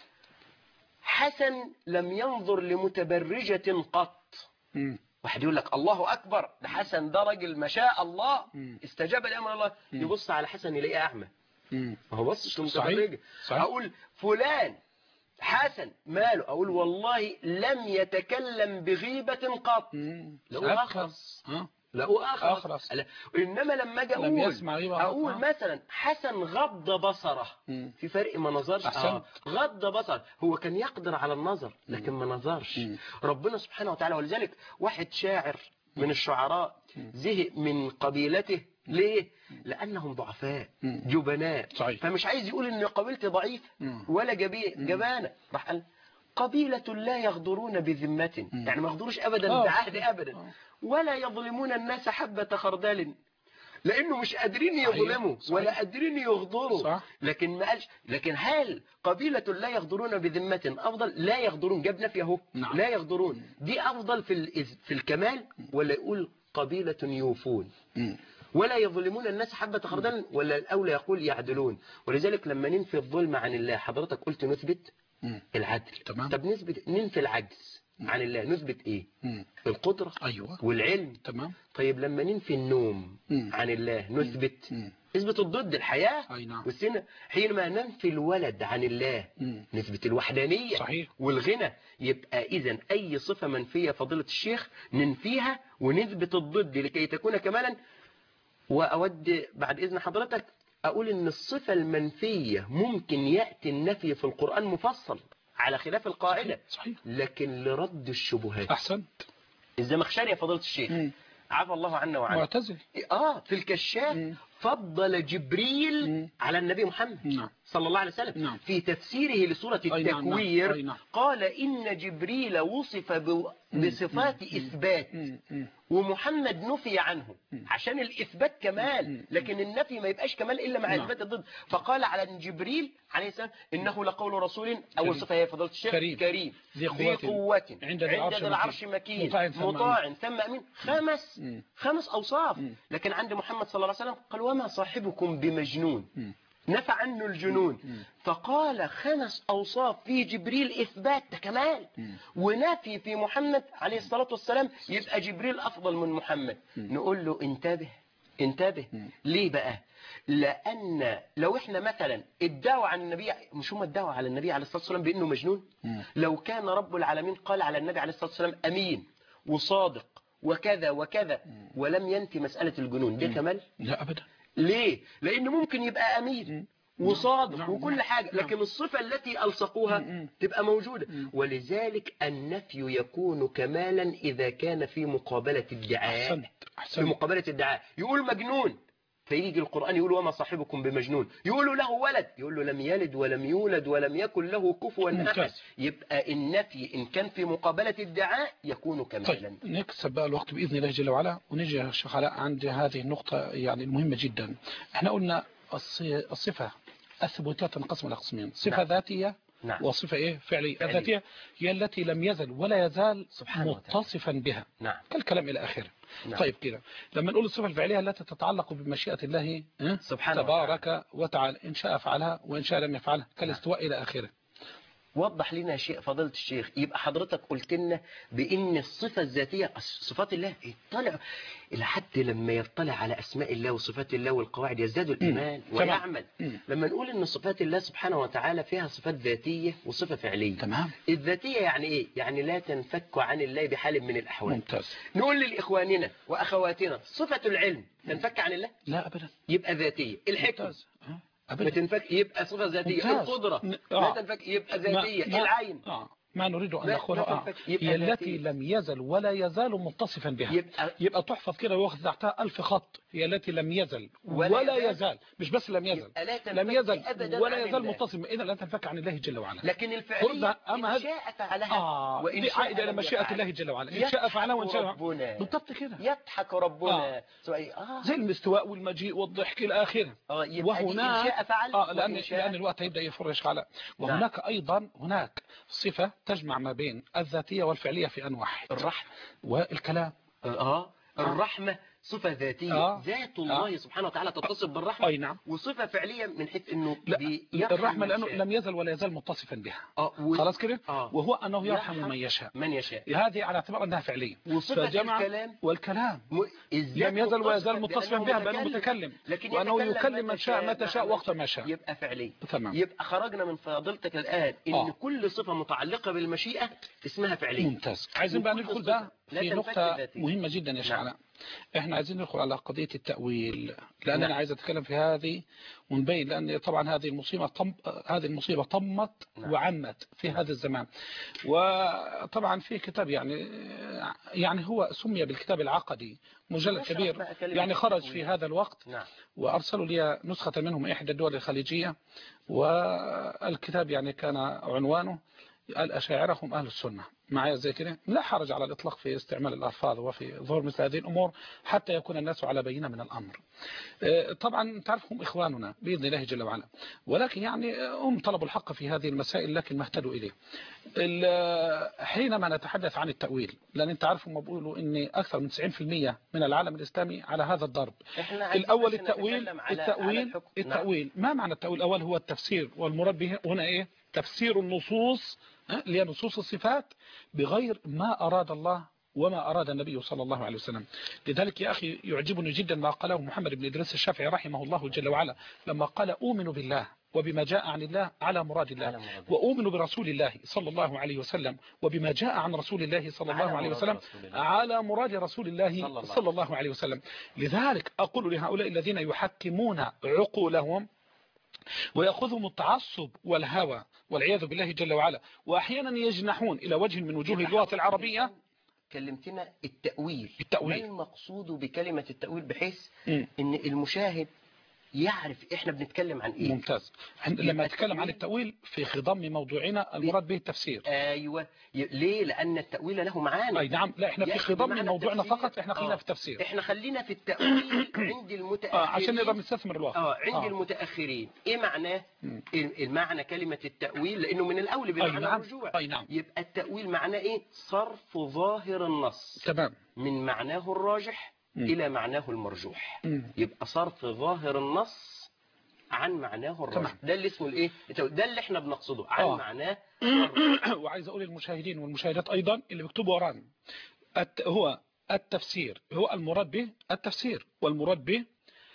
حسن لم ينظر لمتبرجة قط. واحد يقول لك الله أكبر، ده حسن ده راجل ما شاء الله استجاب لأمر الله. يبص على حسن يلاقيه أعمى. ما هو بصش لمتبرجة. أقول فلان حسن ماله؟ أقول والله لم يتكلم بغيبة قط. لو أخرس إنما لما أجي أقول مثلا حسن غض بصره، في فرق ما نظرش. غض بصره، هو كان يقدر على النظر لكن ما نظرش. ربنا سبحانه وتعالى. ولذلك واحد شاعر من الشعراء زهق من قبيلته. ليه؟ لأنهم ضعفاء جبناء. فمش عايز يقول إن قبيلتي ضعيف ولا جبانة. راح قال قبيلة لا يغدرون بذمة، يعني ما يغدروش أبدا بعهد أبدا، ولا يظلمون الناس حبة خردل. لانه مش قادرين يظلموا ولا قادرين يغدروا. صح. لكن ما قالش، لكن هل قبيلة لا يغدرون بذمة افضل؟ لا يغدرون، جاب نفي اهو. نعم. لا يغدرون دي افضل في الكمال، ولا يقول قبيلة يوفون ولا يظلمون الناس حبة خردل، ولا الاولى يقول يعدلون؟ ولذلك لما ننفي الظلم عن الله، حضرتك قلت نثبت العدل. تمام. طب ننفي العجز عن الله، نثبت ايه؟ القدرة. أيوة. والعلم. تمام. طيب لما ننفي النوم عن الله، نثبت نثبت الضد، الحياة. أي نعم. والسنة. حينما ننفي الولد عن الله، نثبت الوحدانية. صحيح. والغنى. يبقى إذن أي صفة منفية فضيلة الشيخ ننفيها ونثبت الضد لكي تكون كمالا. وأود بعد إذن حضرتك أقول إن الصفة المنفية ممكن يأتي النفي في القرآن مفصل على خلاف القاعدة. صحيح. لكن لرد الشبهات. أحسنت. الزمخشري يا فضيلة الشيخ عفى الله عنا وعنه، معتزل. في الكشاف فضل جبريل على النبي محمد صلى الله عليه وسلم في تفسيره لسورة التكوير. قال إن جبريل وصف بصفات إثبات ومحمد نفي عنه عشان الإثبات كمال، لكن النفي ما يبقاش كمال إلا مع إثبات الضد. فقال على جبريل عليه السلام إنه لقول رسول، أول صفة هي فضيلة الشيخ كريم ذي قوة عند العرش مكين مطاع ثم أمين. خمس أوصاف. لكن عند محمد صلى الله عليه وسلم قال وما صاحبكم بمجنون، نفى عنه الجنون. فقال 5 أوصاف في جبريل إثبات، ده كمال. ونفي في محمد عليه الصلاة والسلام، يبقى جبريل أفضل من محمد. نقول له انتبه. ليه بقى؟ لأن لو احنا مثلا ادعوا عن النبي، مش هم ادعوا على النبي عليه الصلاة والسلام بأنه مجنون؟ لو كان رب العالمين قال على النبي عليه الصلاة والسلام أمين وصادق وكذا وكذا ولم ينفي مسألة الجنون، ده كمال؟ لا أبدا. ليه؟ لأنه ممكن يبقى أمين وصادق وكل حاجة، لكن الصفة التي ألصقوها تبقى موجودة. ولذلك النفي يكون كمالا إذا كان في مقابلة الدعاء. في مقابلة الدعاء يقول مجنون، فيجي القرآن يقول وما صاحبكم بمجنون، يقول له ولد، يقول له لم يلد ولم يولد ولم يكن له كفوا أحد. يبقى النفي إن كان في مقابلة الدعاء يكون كمالا. طيب نكسب بقى الوقت بإذن الله جل وعلا، ونجي يا شيخ علاء عند هذه النقطة يعني المهمة جدا. احنا قلنا الصفة الثبوتية تنقسم إلى قسمين، صفة ذاتية وصفة فعلية. الذاتية هي التي لم يزل ولا يزال متصفا بها كالكلام إلى آخره. طيب كده لما نقول الصفة الفعلية التي تتعلق بمشيئة الله سبحانه تبارك وتعالى، إن شاء فعلها وإن شاء لم يفعلها كالاستواء إلى آخره. وضح لنا شيء فضيلة الشيخ. يبقى حضرتك قلت لنا بأن الصفة الذاتية صفات الله يطلع إلى حد لما يطلع على أسماء الله وصفات الله والقواعد يزداد الإيمان ويعمل. لما نقول أن صفات الله سبحانه وتعالى فيها صفات ذاتية وصفة فعلية. تمام. الذاتية يعني إيه؟ يعني لا تنفك عن الله بحال من الأحوال. ممتاز. نقول لإخواننا وأخواتنا صفة العلم تنفك عن الله؟ لا أبدا. يبقى ذاتية. الحكمة ما تنفك يبقى صفة ذاتية. القدرة لا تنفك يبقى ذاتية. العين ما نريد أن نقولها هي التي لم يزل ولا يزال متصفا بها. يبقى تحفظ كده وياخذ تحتها 1000 خط. هي التي لم يزل ولا يزال، مش بس لم يزل، لم يزل ولا يزال متصفا، إذا لا تنفك عن الله جل وعلا. لكن الفعلية إن شاء فعلها وإن شاء عائدة إلى مشيئة الله جل وعلا. إن شاء فعلها وإن شاء بالضبط كده. يضحك ربنا زي الاستواء والمجيء والضحك إلى آخره. وهناك لأن الوقت هيبدأ يفرش على. وهناك أيضا صفة تجمع ما بين الذاتية والفعلية في أن واحد. الرحمة والكلام. الرحمة صفة ذاتية. ذات الله سبحانه وتعالى تتصف بالرحمة. أي نعم. وصفة فعلية من حيث أنه الرحمة لأنه لم يزل ولا يزال متصفا بها. خلاص كده. وهو أنه يرحم من يشاء. هذه على اعتبار أنها فعلية. وصفة الكلام والكلام لم يزل ولا يزال متصفا بها بأنه متكلم، وأنه يكلم من شاء متى شاء وقت ما شاء. يبقى فعلية. تمام. يبقى خرجنا من فضيلتك الآن إن كل صفة متعلقة بالمشيئة اسمها فعلية. ممتاز. عايزين بقى ندخل بقى في نقطة مهمة جدا يا شيخ. احنا عايزين ندخل على قضية التأويل، لأن أنا عايز أتكلم في هذه ونبين، لأن طبعا هذه المصيبة طمت وعمت في هذا الزمان. وطبعا في كتاب يعني هو سمي بالكتاب العقدي، مجلد كبير يعني خرج في هذا الوقت. وأرسلوا لي نسخة منه من إحدى الدول الخليجية، والكتاب يعني كان عنوانه الأشاعرة هم أهل السنة، معايا زي كده لا حرج على الإطلاق في استعمال الألفاظ وفي ظهور مثل هذه الأمور حتى يكون الناس على بينة من الأمر. طبعا تعرف هم إخواننا بإذن الله جل وعلا، ولكن يعني هم طلبوا الحق في هذه المسائل لكن ما اهتدوا إليه. حينما نتحدث عن التأويل، لأن أنت عارف هم بيقولوا إن أكثر من 90% من العالم الإسلامي على هذا الضرب. الأول التأويل ما معنى التأويل؟ الأول هو التفسير، والمراد به هنا إيه؟ تفسير النصوص اللي هي نصوص الصفات بغير ما أراد الله وما أراد النبي صلى الله عليه وسلم. لذلك يا أخي يعجبني جدا ما قاله محمد بن إدريس الشافعي رحمه الله جل وعلا لما قال أؤمن بالله وبما جاء عن الله على مراد الله، وأؤمن برسول الله صلى الله عليه وسلم وبما جاء عن رسول الله صلى الله عليه وسلم على مراد رسول الله صلى الله عليه وسلم. لذلك أقول لهؤلاء الذين يحكمون عقولهم ويأخذهم التعصب والهوى والعياذ بالله جل وعلا، وأحيانا يجنحون إلى وجه من وجوه اللغة العربية. كلمتنا التأويل. ما المقصود بكلمة التأويل بحيث ان المشاهد يعرف احنا بنتكلم عن ايه؟ ممتاز. لما نتكلم عن التأويل في خضم موضوعنا المراد به التفسير. ايوه. ليه؟ لان التأويل له معاني. اي نعم. لا احنا في خضم موضوعنا فقط، احنا خلينا في التفسير. احنا خلينا في التأويل عند المتأخرين عشان نقدر نستثمر الوقت. عند المتأخرين ايه معناه؟ المعنى كلمة التأويل لانه من الاول بمعنى الرجوع. نعم. يبقى التأويل معناه ايه؟ صرف ظاهر النص تمام من معناه الراجح إلى معناه المرجوح. يبقى صرف ظاهر النص عن معناه الراجح. ده اللي اسمه الايه؟ ده اللي احنا بنقصده عن معناه. وعايز اقول للمشاهدين والمشاهدات ايضا اللي بيكتبوا ورانا هو التفسير، هو المراد به التفسير، والمراد به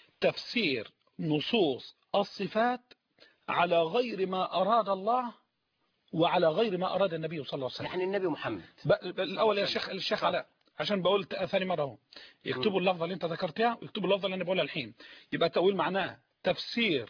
تفسير نصوص الصفات على غير ما أراد الله وعلى غير ما أراد النبي صلى الله عليه وسلم. يعني النبي محمد الأول يا الشيخ علاء عشان بقول ثاني مرة اهو يكتبوا اللفظة اللي انت ذكرتها ويكتبوا اللفظة اللي انا بقولها الحين. يبقى التأويل معناه تفسير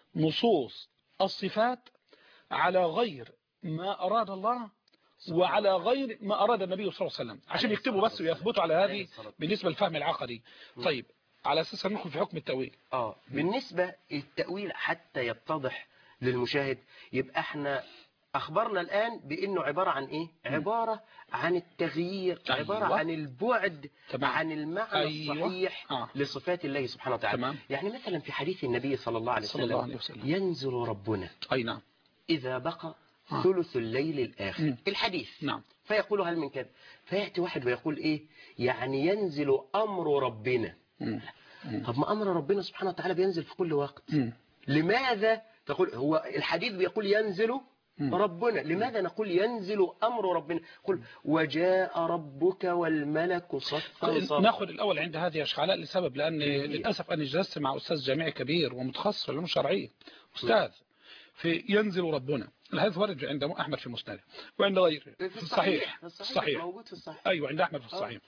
نصوص الصفات على غير ما أراد الله وعلى غير ما أراد النبي صلى الله عليه وسلم، عشان يكتبوا بس ويثبتوا على هذه بالنسبة للفهم العقدي. طيب على أساس ندخل في حكم التأويل. بالنسبة التأويل حتى يتضح للمشاهد، يبقى احنا أخبرنا الآن بأنه عبارة عن إيه؟ عبارة عن التغيير. عبارة عن البعد عن المعنى الصحيح لصفات الله سبحانه وتعالى. يعني مثلا في حديث النبي صلى الله عليه وسلم ينزل ربنا نعم إذا بقى ثلث الليل الآخر. الحديث نعم. فيقول هل من كذا؟ فيأتي واحد ويقول إيه؟ يعني ينزل أمر ربنا. طب ما أمر ربنا سبحانه وتعالى بينزل في كل وقت. لماذا تقول هو الحديث بيقول ينزل ربنا؟ لماذا نقول ينزل أمر ربنا؟ قل وجاء ربك والملك صفا صفا. ناخذ الأول عند هذه يا شيخ علاء لسبب، لأن للأسف أنا جلست مع أستاذ جامعي كبير ومتخصص في العلوم الشرعية، أستاذ في ينزل ربنا. هذا ورد عند أحمد في مسنده وعند غيره في الصحيح. موجود في الصحيح. أيوة عند أحمد في الصحيح.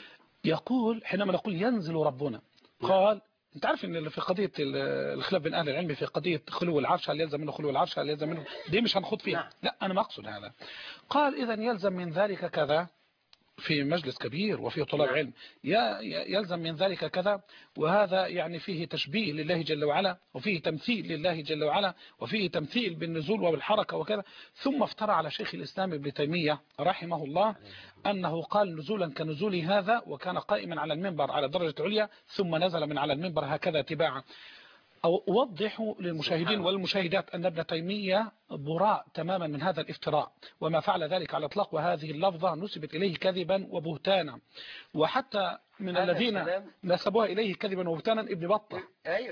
يقول حينما نقول ينزل ربنا قال انت عارف ان في قضيه الخلاف بين اهل العلم في قضيه خلو العرش، هل يلزم منه خلو العرش، هل يلزم منه دي مش هنخوض فيها. لا انا ما اقصد هذا. قال اذا يلزم من ذلك كذا في مجلس كبير وفيه طلاب علم، يلزم من ذلك كذا، وهذا يعني فيه تشبيه لله جل وعلا وفيه تمثيل لله جل وعلا وفيه تمثيل بالنزول وبالحركة وكذا. ثم افترى على شيخ الإسلام ابن تيمية رحمه الله أنه قال نزولا كنزول هذا، وكان قائما على المنبر على درجة عليا ثم نزل من على المنبر هكذا تباعا. أوضح للمشاهدين والمشاهدات أن ابن تيمية براء تماما من هذا الافتراء وما فعل ذلك على الإطلاق، وهذه اللفظة نسبت إليه كذبا وبهتانا، وحتى من الذين نسبوها إليه كذبا وبهتانا ابن بطة.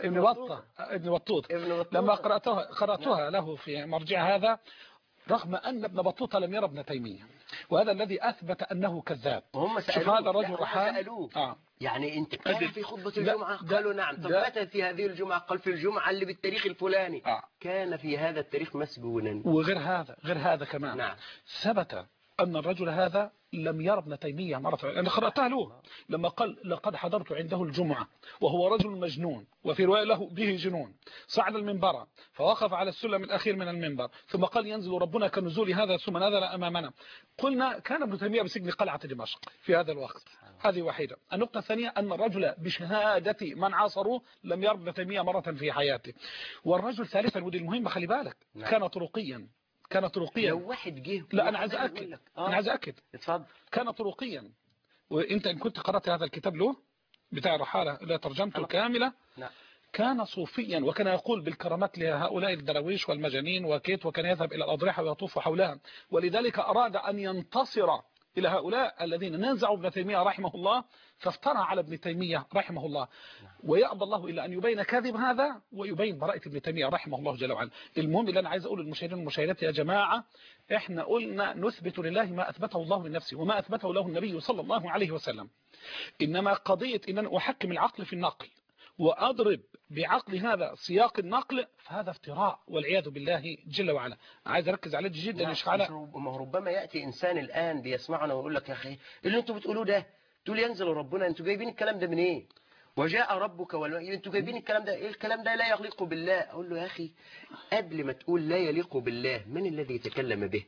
ابن بطوط لما قرأتها له في مرجع هذا، رغم أن ابن بطوطة لم يرى ابن تيمية، وهذا الذي أثبت أنه كذاب. وهم سألوه هذا الرجل سألوه يعني انت كان في خطبة الجمعة؟ قالوا نعم. طب متى في هذه الجمعة؟ قال في الجمعة اللي بالتاريخ الفلاني. كان في هذا التاريخ مسجونا. وغير هذا كمان نعم. ثبت أن الرجل هذا لم يرى ابن تيمية مرة. أنا قرأتها له لما قال لقد حضرت عنده الجمعة وهو رجل مجنون، وفي رواية له به جنون، صعد المنبر فوقف على السلم الأخير من المنبر ثم قال ينزل ربنا كنزول هذا ثم نزل أمامنا. قلنا كان ابن تيمية بسجن قلعة دمشق في هذا الوقت. هذه واحدة. النقطة الثانية أن الرجل بشهادة من عاصروه لم يرى ابن تيمية مرة في حياته. والرجل ثالثا ودي المهمة خلي بالك، كان طرقيا، كان طرقيا. لو واحد جه لا أنا عايز أأكد، أنا عايز أأكد. اتفضل. كان طرقيا، وأنت إن كنت قرأت هذا الكتاب له بتاع الرحالة اللي ترجمته كاملة. نعم. كان صوفيا، وكان يقول بالكرامات لهؤلاء الدراويش والمجانين وكيت، وكان يذهب إلى الأضرحة ويطوف حولها، ولذلك أراد أن ينتصر إلى هؤلاء الذين نازعوا ابن تيمية رحمه الله، فافترى على ابن تيمية رحمه الله، ويأبى الله إلا أن يبين كذب هذا ويبين براءة ابن تيمية رحمه الله جل وعلا. المهم اللي أنا عايز أقول للمشاهدين والمشاهدات يا جماعة، إحنا قلنا نثبت لله ما أثبته الله لنفسه وما أثبته له النبي صلى الله عليه وسلم. إنما قضية إن أنا أحكم العقل في النقل وأضرب بعقل هذا سياق النقل، فهذا افتراء والعياذ بالله جل وعلا. عايز أركز عليه جدا يا شيخ علاء. ربما يأتي إنسان الآن بيسمعنا ويقول لك يا أخي اللي أنتوا بتقولوه ده، تقول ينزل ربنا، أنتوا جايبين الكلام ده منين؟ إيه؟ وجاء ربك أنتوا جايبين الكلام ده، إيه الكلام ده لا يليق بالله. أقول له يا أخي قبل ما تقول لا يليق بالله، من الذي تكلم به؟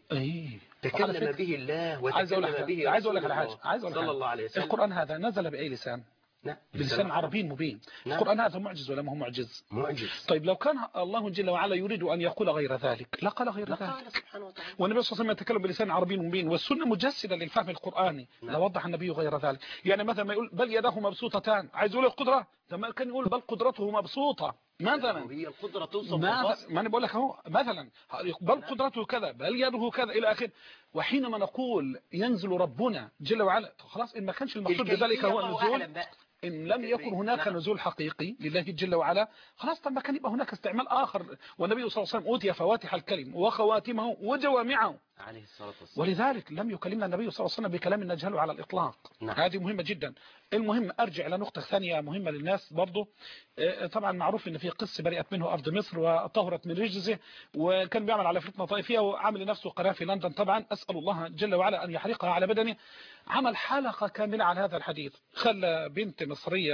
تكلم به الله وتكلم به عايز أقول لك على حاجة، صلى الله عليه وسلم. القرآن هذا نزل بأي لسان؟ بلسان عربي مبين. القرآن هذا معجز ولا ما هو معجز؟ معجز. طيب لو كان الله جل وعلا يريد أن يقول غير ذلك لقال غير ذلك. سبحانه وتعالى. والنبي صلى الله عليه وسلم يتكلم بلسان عربي مبين، والسنة مجسدة للفهم القرآني. لوضح النبي غير ذلك. يعني مثلا ما يقول بل يداه مبسوطتان، عايز يقول القدرة، لما كان يقول بل قدرته مبسوطة مثلا. هي القدرة توصف ما أنا بقول لك اهو مثلا بل قدرته كذا بل يده كذا إلى آخره. وحينما نقول ينزل ربنا جل وعلا، خلاص إن ما كانش المقصود بذلك هو النزول، إن لم يكن هناك نزول حقيقي لله جل وعلا، خلاص طب ما كان يبقى هناك استعمال آخر. والنبي صلى الله عليه وسلم أوتي فواتح الكلم وخواتمه وجوامعه عليه الصلاة والسلام، ولذلك لم يكلمنا النبي صلى الله عليه وسلم بكلام نجهله على الإطلاق. هذه مهمة جدا. المهم أرجع إلى نقطة ثانية مهمة للناس برضو. طبعا معروف إن في قس برئت منه أرض مصر وطهرت من رجزه، وكان بيعمل على فتنة طائفية وعامل لنفسه قناة في لندن. طبعا أسأل الله جل وعلا أن يحرقها على بدنه. عمل حلقة كاملة عن هذا الحديث، خلى بنت مصرية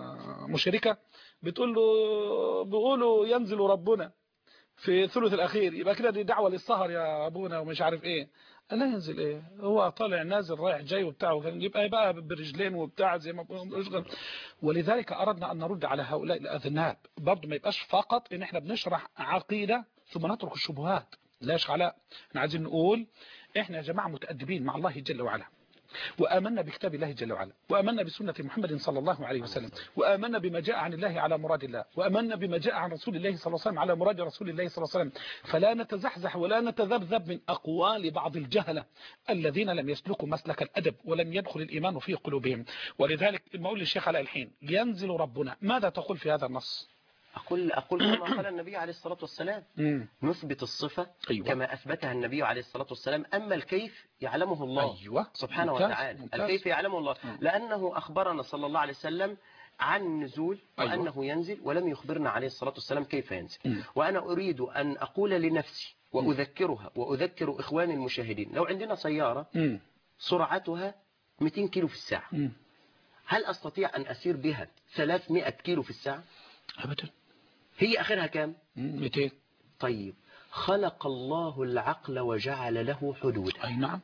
مشركة بتقول له بيقولوا ينزل ربنا في الثلث الأخير، يبقى كده دي دعوة للسهر يا أبونا ومش عارف إيه. لا ينزل إيه، هو طالع نازل رايح جاي وبتاعه، يبقى بقى برجلين وبتاع زي ما بيقولوا. ولذلك أردنا أن نرد على هؤلاء الأذناب برضه، ما يبقاش فقط إن إحنا بنشرح عقيدة ثم نترك الشبهات. لاش علاء، احنا عايزين نقول إحنا يا جماعة متأدبين مع الله جل وعلا، وآمنا بكتاب الله جل وعلا، وآمنا بسنة محمد صلى الله عليه وسلم، وآمنا بما جاء عن الله على مراد الله، وآمنا بما جاء عن رسول الله صلى الله عليه وسلم على مراد رسول الله صلى الله عليه وسلم. فلا نتزحزح ولا نتذبذب من أقوال بعض الجهلة الذين لم يسلكوا مسلك الأدب ولم يدخل الإيمان في قلوبهم. ولذلك المقول للشيخ على الحين ينزل ربنا، ماذا تقول في هذا النص؟ أقول كما قال النبي عليه الصلاة والسلام. نثبت الصفة كما أثبتها النبي عليه الصلاة والسلام، أما الكيف يعلمه الله سبحانه وتعالى. الكيف يعلمه الله، لأنه أخبرنا صلى الله عليه وسلم عن النزول وأنه ينزل، ولم يخبرنا عليه الصلاة والسلام كيف ينزل. وأنا أريد أن أقول لنفسي وأذكرها وأذكر إخواني المشاهدين، لو عندنا سيارة سرعتها 200 كيلو في الساعة، هل أستطيع أن أسير بها 300 كيلو في الساعة؟ أبدا. هي آخرها كام؟ 200. طيب خلق الله العقل وجعل له حدودا. أي نعم.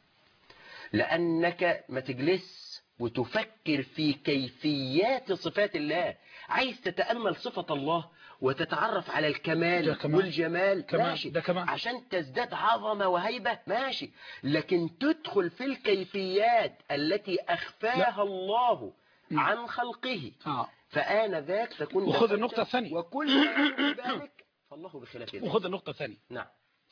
لأنك ما تجلس وتفكر في كيفيات صفات الله، عايز تتأمل صفة الله وتتعرف على الكمال والجمال، ماشي، عشان تزداد عظمة وهيبة، ماشي، لكن تدخل في الكيفيات التي أخفاها الله عن خلقه، فآن ذاك تكون. وخذ النقطة الثانية، وكل ذلك فالله بخلاف ذلك. وخذ النقطة الثانية. نعم.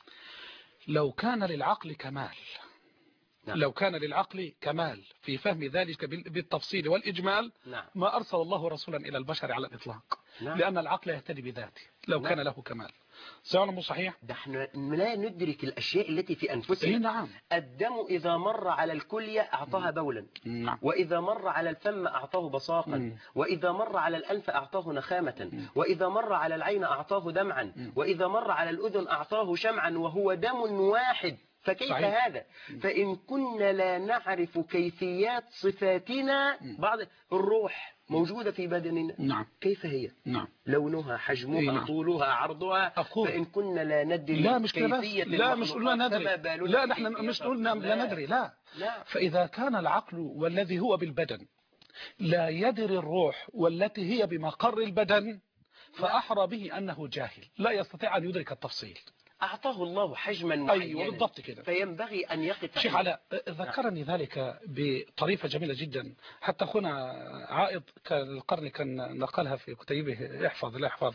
لو كان للعقل كمال، لو كان للعقل كمال في فهم ذلك بالتفصيل والإجمال، ما أرسل الله رسولا إلى البشر على الإطلاق، لأن العقل يهتدي بذاته لو كان له كمال. سيعلم صحيح؟ ده احنا لا ندرك الأشياء التي في أنفسنا. نعم. الدم إذا مر على الكلية أعطاها بولا، وإذا مر على الفم أعطاه بصاقا، وإذا مر على الأنف أعطاه نخامة، وإذا مر على العين أعطاه دمعا، وإذا مر على الأذن أعطاه شمعا، وهو دم واحد. فكيف صحيح. هذا؟ فإن كنا لا نعرف كيفيات صفاتنا، بعض الروح موجودة في بدننا، كيف هي؟ لونها، حجمها، طولها، عرضها. فإن كنا لا ندري كيفية لا مش قلنا ندري، لا نحن مش قلنا لا ندري، لا. فإذا كان العقل والذي هو بالبدن لا يدري الروح والتي هي بمقر البدن، فأحرى به أنه جاهل لا يستطيع أن يدرك التفصيل. أعطاه الله حجما معينا. أيوة بالضبط كده. فينبغي أن يقف شيخ علاء ذكرني ذلك بطريفة جميلة جدا، حتى أخونا عائض القرن كان نقلها في كتيبه احفظ لا يحفظك،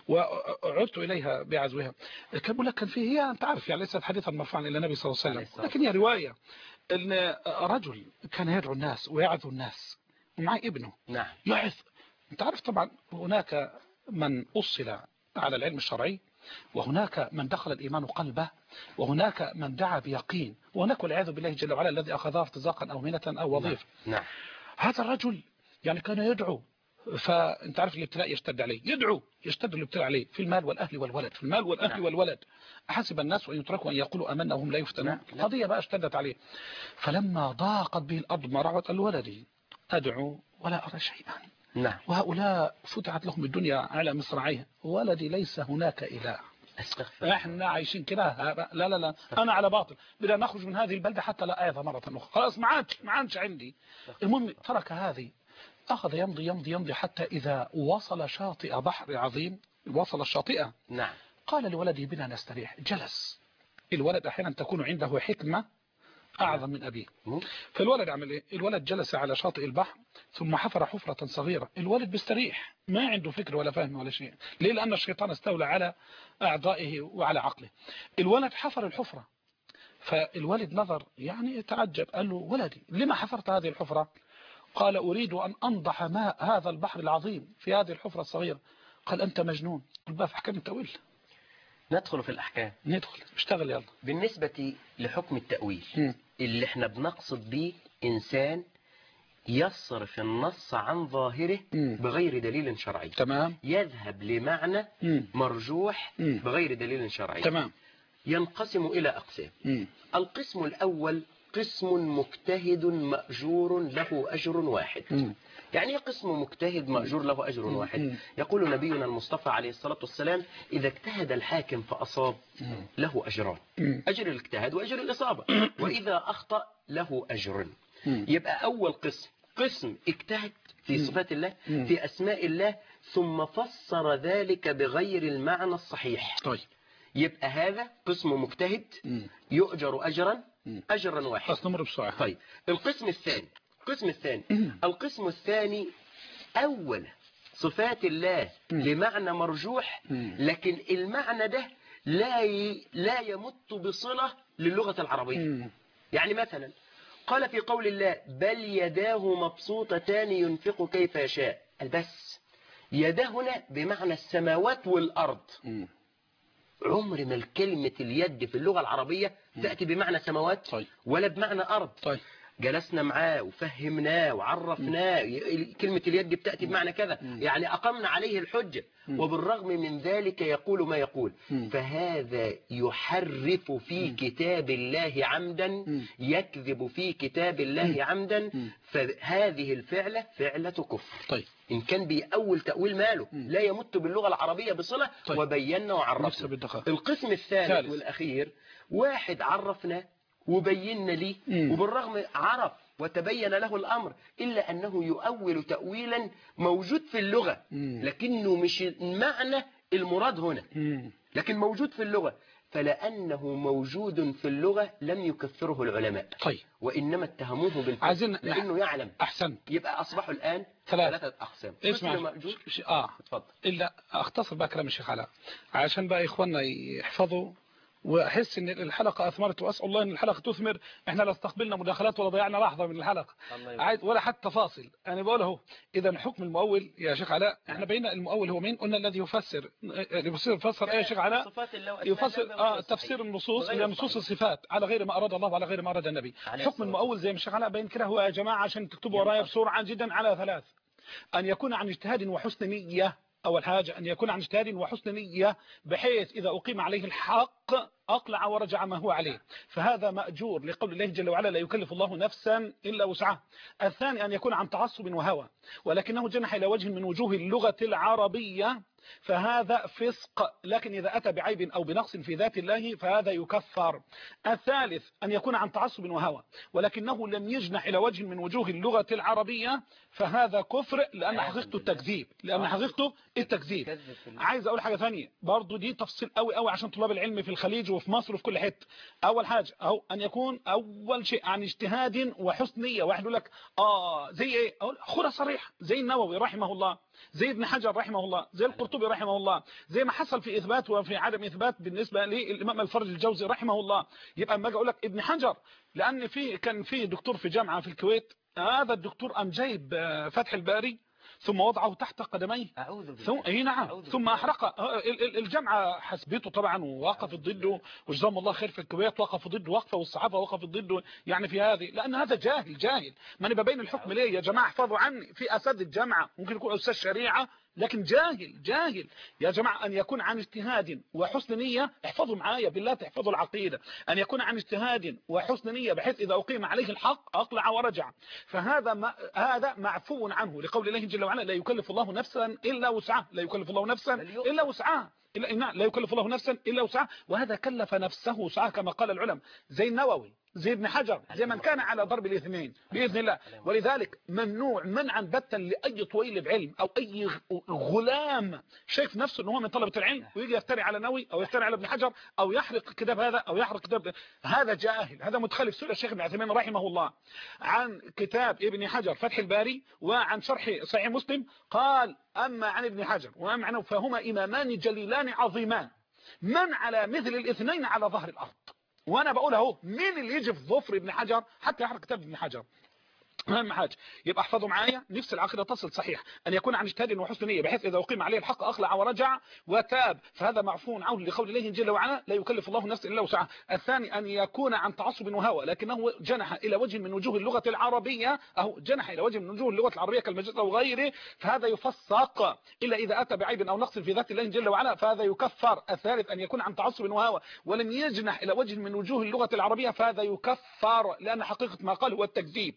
وعدت إليها بعزوها. كان بيقول لك كان فيه، هي أنت عارف يعني ليست حديثا مرفوعا إلى النبي صلى الله عليه وسلم، لكن هي رواية أن رجل كان يدعو الناس ويعظ الناس ومعه ابنه. نعم. يعظ. أنت عارف طبعا هناك من أصل على العلم الشرعي، وهناك من دخل الإيمان قلبه، وهناك من دعا بيقين، وهناك والعياذ بالله جل وعلا الذي أخذها ارتزاقا أو مهنة أو وظيفة. نعم. هذا الرجل يعني كان يدعو، فأنت عارف الابتلاء يشتد عليه، يدعو يشتد الابتلاء عليه في المال والأهل والولد، في المال والأهل نعم. والولد. أحسب الناس أن يتركوا أن يقولوا أمنا وهم لا يفتنون. القضية بقى اشتدت عليه، فلما ضاقت به الأرض ما رحت قال ولدي أدعو ولا أرى شيئا. نعم. وهؤلاء فتحت لهم الدنيا على مصراعيها، ولدي ليس هناك إله. احنا عايشين كده، لا لا لا انا على باطل، بدنا نخرج من هذه البلدة حتى لا اعظ مرة اخرى، خلاص ما عادش عندي. المهم ترك هذه، اخذ يمضي يمضي يمضي حتى اذا وصل شاطئ بحر عظيم، وصل الشاطئة. نعم. قال لولده بنا نستريح، جلس. الولد احيانا تكون عنده حكمة اعظم من ابيه. فالولد عمل ايه؟ الولد جلس على شاطئ البحر ثم حفر حفرة صغيرة. الولد بيستريح، ما عنده فكر ولا فهم ولا شيء. ليه؟ لأن الشيطان استولى على أعضائه وعلى عقله. الولد حفر الحفرة، فالولد نظر يعني تعجب، قال له ولدي لما حفرت هذه الحفرة؟ قال أريد أن أنضح ماء هذا البحر العظيم في هذه الحفرة الصغيرة. قال أنت مجنون. قال بقى في أحكام التأويل ندخل في الأحكام، ندخل اشتغل يلا. بالنسبة لحكم التأويل اللي احنا بنقصد به إنسان يصرف النص عن ظاهره بغير دليل شرعي. تمام. يذهب لمعنى مرجوح بغير دليل شرعي. تمام. ينقسم إلى أقسام. القسم الأول قسم مجتهد مأجور له أجر واحد. يعني قسم مجتهد مأجور له أجر واحد. يقول نبينا المصطفى عليه الصلاة والسلام إذا اجتهد الحاكم فأصاب له أجران، أجر الاجتهاد وأجر الإصابة، وإذا أخطأ له أجر. يبقى أول قسم اجتهد في صفات الله، في أسماء الله، ثم فسر ذلك بغير المعنى الصحيح. طيب. يبقى هذا قسم مجتهد يؤجر أجرا واحد. نمر بسرعة. طيب القسم الثاني القسم الثاني أول صفات الله لمعنى مرجوح، لكن المعنى ده لا يمت بصلة للغة العربية. يعني مثلا قال في قول الله بل يداه مبسوطتان ينفق كيف يشاء، بس يده هنا بمعنى السماوات والأرض. عمر ما الكلمة اليد في اللغة العربية تأتي بمعنى سماوات ولا بمعنى أرض. جلسنا معاه وفهمناه وعرفناه كلمة اليد بتأتي بمعنى كذا، يعني أقمنا عليه الحجة، وبالرغم من ذلك يقول ما يقول. فهذا يحرف في كتاب الله عمدا، يكذب في كتاب الله عمدا، فهذه الفعلة فعلة كفر. طيب. إن كان بأول تأويل ماله لا يمت باللغة العربية بصلة. وبينا وعرفنا. القسم الثالث والأخير واحد عرفنا وبينا ليه، وبالرغم عرف وتبين له الأمر، إلا أنه يؤول تأويلا موجود في اللغة، لكنه مش المعنى المراد هنا، لكن موجود في اللغة. فلأنه موجود في اللغة لم يكفره العلماء. طيب. وإنما اتهموه بالكفر لأنه يعلم. أحسنت. يبقى أصبحوا الآن ثلاثة أقسام. اسمع. اتفضل. إلا أختصر بقى كلام الشيخ علاء عشان بقى إخواننا يحفظوا، واحس ان الحلقه اثمرت، واسال الله ان الحلقه تثمر. احنا لا استقبلنا مداخلات ولا ضيعنا لحظه من الحلقه ولا حتى فاصل. انا بقول اهو، اذا حكم المؤول يا شيخ علاء، احنا بينا المؤول هو مين؟ قلنا الذي يفسر ايه يا شيخ علاء؟ يفسر تفسير النصوص الى نصوص الصفات على غير ما اراد الله وعلى غير ما اراد النبي. حكم المؤول زي ما الشيخ علاء بين كده هو يا جماعه عشان تكتبوا ورايا بسرعه جدا على ثلاث: ان يكون عن اجتهاد وحسن نيه. أول حاجة أن يكون عن اجتهاد وحسن نية، بحيث إذا أقيم عليه الحق أقلع ورجع ما هو عليه، فهذا مأجور لقول الله جل وعلا لا يكلف الله نفسا إلا وسعها. الثاني أن يكون عن تعصب وهوى ولكنه جنح إلى وجه من وجوه اللغة العربية، فهذا فسق، لكن إذا أتى بعيب أو بنقص في ذات الله فهذا يكفر. الثالث أن يكون عن تعصب وهوى ولكنه لم يجنح إلى وجه من وجوه اللغة العربية، فهذا كفر لأن حقيقته التكذيب، لأن حقيقته التكذيب. عايز أقول حاجة ثانية برضو، دي تفصيل قوي قوي عشان طلاب العلم في الخليج وفي مصر وفي كل حتة. أول حاجة أو أن يكون أول شيء عن اجتهاد وحسن نية. واحد يقول لك زي إيه؟ أقول خذها صريح، زي النووي رحمه الله، زي ابن حجر رحمه الله، زي القرطبي رحمه الله، زي ما حصل في إثبات وفي عدم إثبات بالنسبة للإمام الفرج الجوزي رحمه الله. يبقى اما اجي اقول لك ابن حجر، لأن كان في دكتور في جامعة في الكويت، هذا الدكتور قام جايب فتح الباري ثم وضعه تحت قدميه، ثم أحرقه. الجامعة حسبته طبعا ووقفت ضده، وجزاهم الله خير في الكويت وقفوا ضده وقفة، والصحابة وقفوا ضده يعني في هذه، لأن هذا جاهل. ما أنا ببين الحكم ليه يا جماعة؟ احفظوا عني، في أساتذة الجامعة ممكن يكون أستاذ شريعة لكن جاهل يا جماعة. أن يكون عن اجتهاد وحسن نية، احفظوا معايا بالله تحفظوا العقيدة، أن يكون عن اجتهاد وحسن نية بحيث إذا أقيم عليه الحق أقلع ورجع، فهذا هذا معفو عنه لقول الله جل وعلا لا يكلف الله نفسا إلا وسعها، لا يكلف الله نفسا إلا وسعها، لا يكلف الله نفسا إلا وسعها، وهذا كلف نفسه وسعها كما قال العلماء، زي النووي، زي ابن حجر، زي من كان على ضرب الاثنين بإذن الله. ولذلك ممنوع منعا باتا لأي طويل بعلم أو أي غلام شايف نفسه أنه هو من طلبة العلم ويجي يفتري على نووي أو يفتري على ابن حجر أو يحرق كتاب هذا أو يحرق كتاب هذا جاهل، هذا متخلف. سئل الشيخ ابن عثيمين رحمه الله عن كتاب ابن حجر فتح الباري وعن شرح صحيح مسلم، قال أما عن ابن حجر وأما عنه فهما إمامان جليلان عظيمان، من على مثل الاثنين على ظهر الأرض. وانا بقول اهو، مين اللي يجي في ظفر ابن حجر حتى يحرق كتاب ابن حجر؟ اهم حاجه يبقى احفظوا معايا، نفس العقيده تصل صحيح، ان يكون عن اجتهاد وحسن نيه بحيث اذا اقيم عليه الحق اخلع ورجع وتاب، فهذا معفو عنه لقول الله جل وعلا لا يكلف الله نفسا الا وسعها. الثاني ان يكون عن تعصب وهوى لكنه جنح الى وجه من وجوه اللغه العربيه، او جنح الى وجه من وجوه اللغه العربيه كالمجاز او غيره، فهذا يفسق الا اذا اتى بعيب او نقص في ذات الله جل وعلا، فهذا يكفر. الثالث ان يكون عن تعصب وهوى ولم يجنح الى وجه من وجوه اللغه العربيه، فهذا يكفر لان حقيقه ما قال هو التكذيب،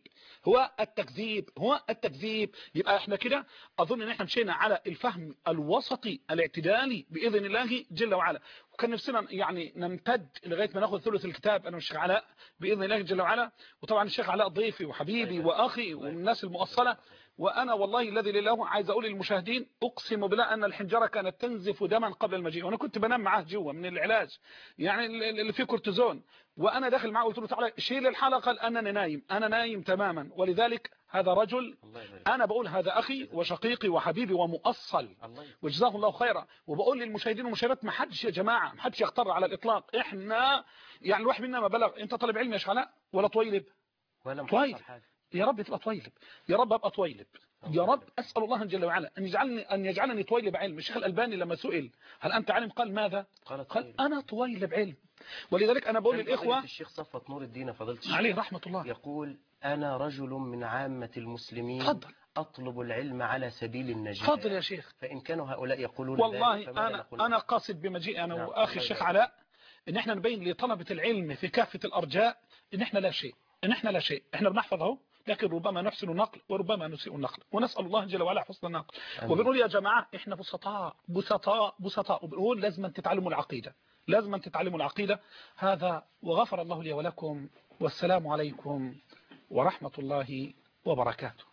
هو التكذيب. يبقى احنا كده اظن ان احنا مشينا على الفهم الوسطي الاعتدالي باذن الله جل وعلا، وكان نفسنا يعني نمتد لغايه ما ناخذ ثلث الكتاب انا والشيخ علاء باذن الله جل وعلا. وطبعا الشيخ علاء ضيفي وحبيبي واخي ومن الناس المؤصله، وانا والله الذي لله عايز اقول للمشاهدين اقسم بالله ان الحنجره كانت تنزف دما قبل المجيء، وانا كنت بنام معاه جوا من العلاج يعني اللي فيه كورتيزون، وانا داخل معاه قلت له تعالى شيل الحلقه، قال انا نايم تماما. ولذلك هذا رجل انا بقول هذا اخي وشقيقي وحبيبي ومؤصل وجزاه الله خيرا. وبقول للمشاهدين والمشاهدات ما حدش يا جماعه، ما حدش يغتر على الاطلاق. احنا يعني الواحد منا ما بلغ. انت طالب علم يا شيخ علاء ولا طويلب؟ ولا طويلب. يا رب تبقى طويلب، يا رب ابقى طويلب، يا رب اسال الله جل وعلا ان يجعلني طويلب علم. الشيخ الالباني لما سئل هل انت عالم قال ماذا؟ قال انا طويلب علم. ولذلك انا بقول للاخوه، الشيخ صفوت نور الدين فضيلة الشيخ عليه رحمه الله يقول انا رجل من عامة المسلمين فضل. اطلب العلم على سبيل النجاة. فضل يا شيخ. فان كانوا هؤلاء يقولون والله انا قاصد بمجيء انا واخي الشيخ علاء ان احنا نبين لطلبة العلم في كافة الارجاء ان احنا لا شيء، احنا بنحفظ اهو، لكن ربما نحسن النقل وربما نسيء النقل، ونسأل الله جل وعلا حسن النقل. وبنقول يا جماعة احنا بسطاء وبنقول لازم تتعلموا العقيدة، هذا وغفر الله لي ولكم، والسلام عليكم ورحمة الله وبركاته.